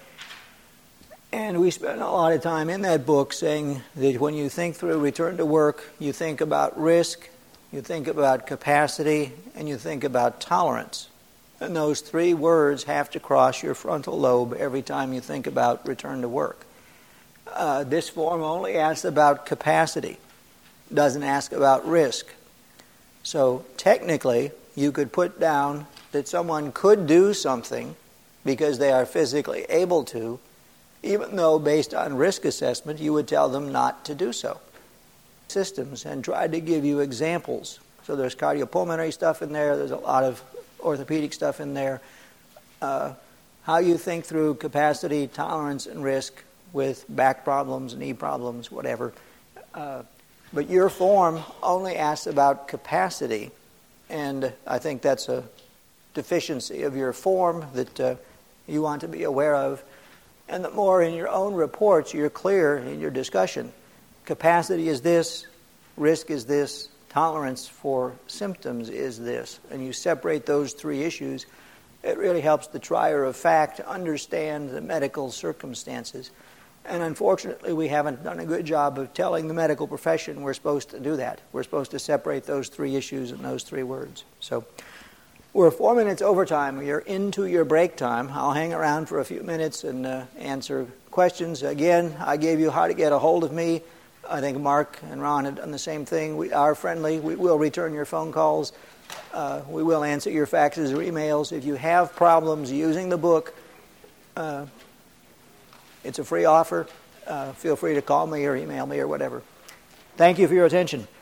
And we spent a lot of time in that book saying that when you think through return to work, you think about risk, you think about capacity, and you think about tolerance. And those three words have to cross your frontal lobe every time you think about return to work. Uh, this form only asks about capacity, doesn't ask about risk. So technically, you could put down that someone could do something because they are physically able to, even though based on risk assessment, you would tell them not to do so. Systems, and try to give you examples. So there's cardiopulmonary stuff in there, there's a lot of orthopedic stuff in there. Uh, how you think through capacity, tolerance, and risk with back problems, knee problems, whatever. Uh, but your form only asks about capacity. And I think that's a deficiency of your form that uh, you want to be aware of. And the more in your own reports you're clear in your discussion. Capacity is this, risk is this, tolerance for symptoms is this. And you separate those three issues, it really helps the trier of fact understand the medical circumstances. And unfortunately, we haven't done a good job of telling the medical profession we're supposed to do that. We're supposed to separate those three issues in those three words. So we're four minutes overtime. You're into your break time. I'll hang around for a few minutes and uh, answer questions. Again, I gave you how to get a hold of me. I think Mark and Ron have done the same thing. We are friendly. We will return your phone calls. Uh, we will answer your faxes or emails. If you have problems using the book, uh, it's a free offer. Uh, feel free to call me or email me or whatever. Thank you for your attention.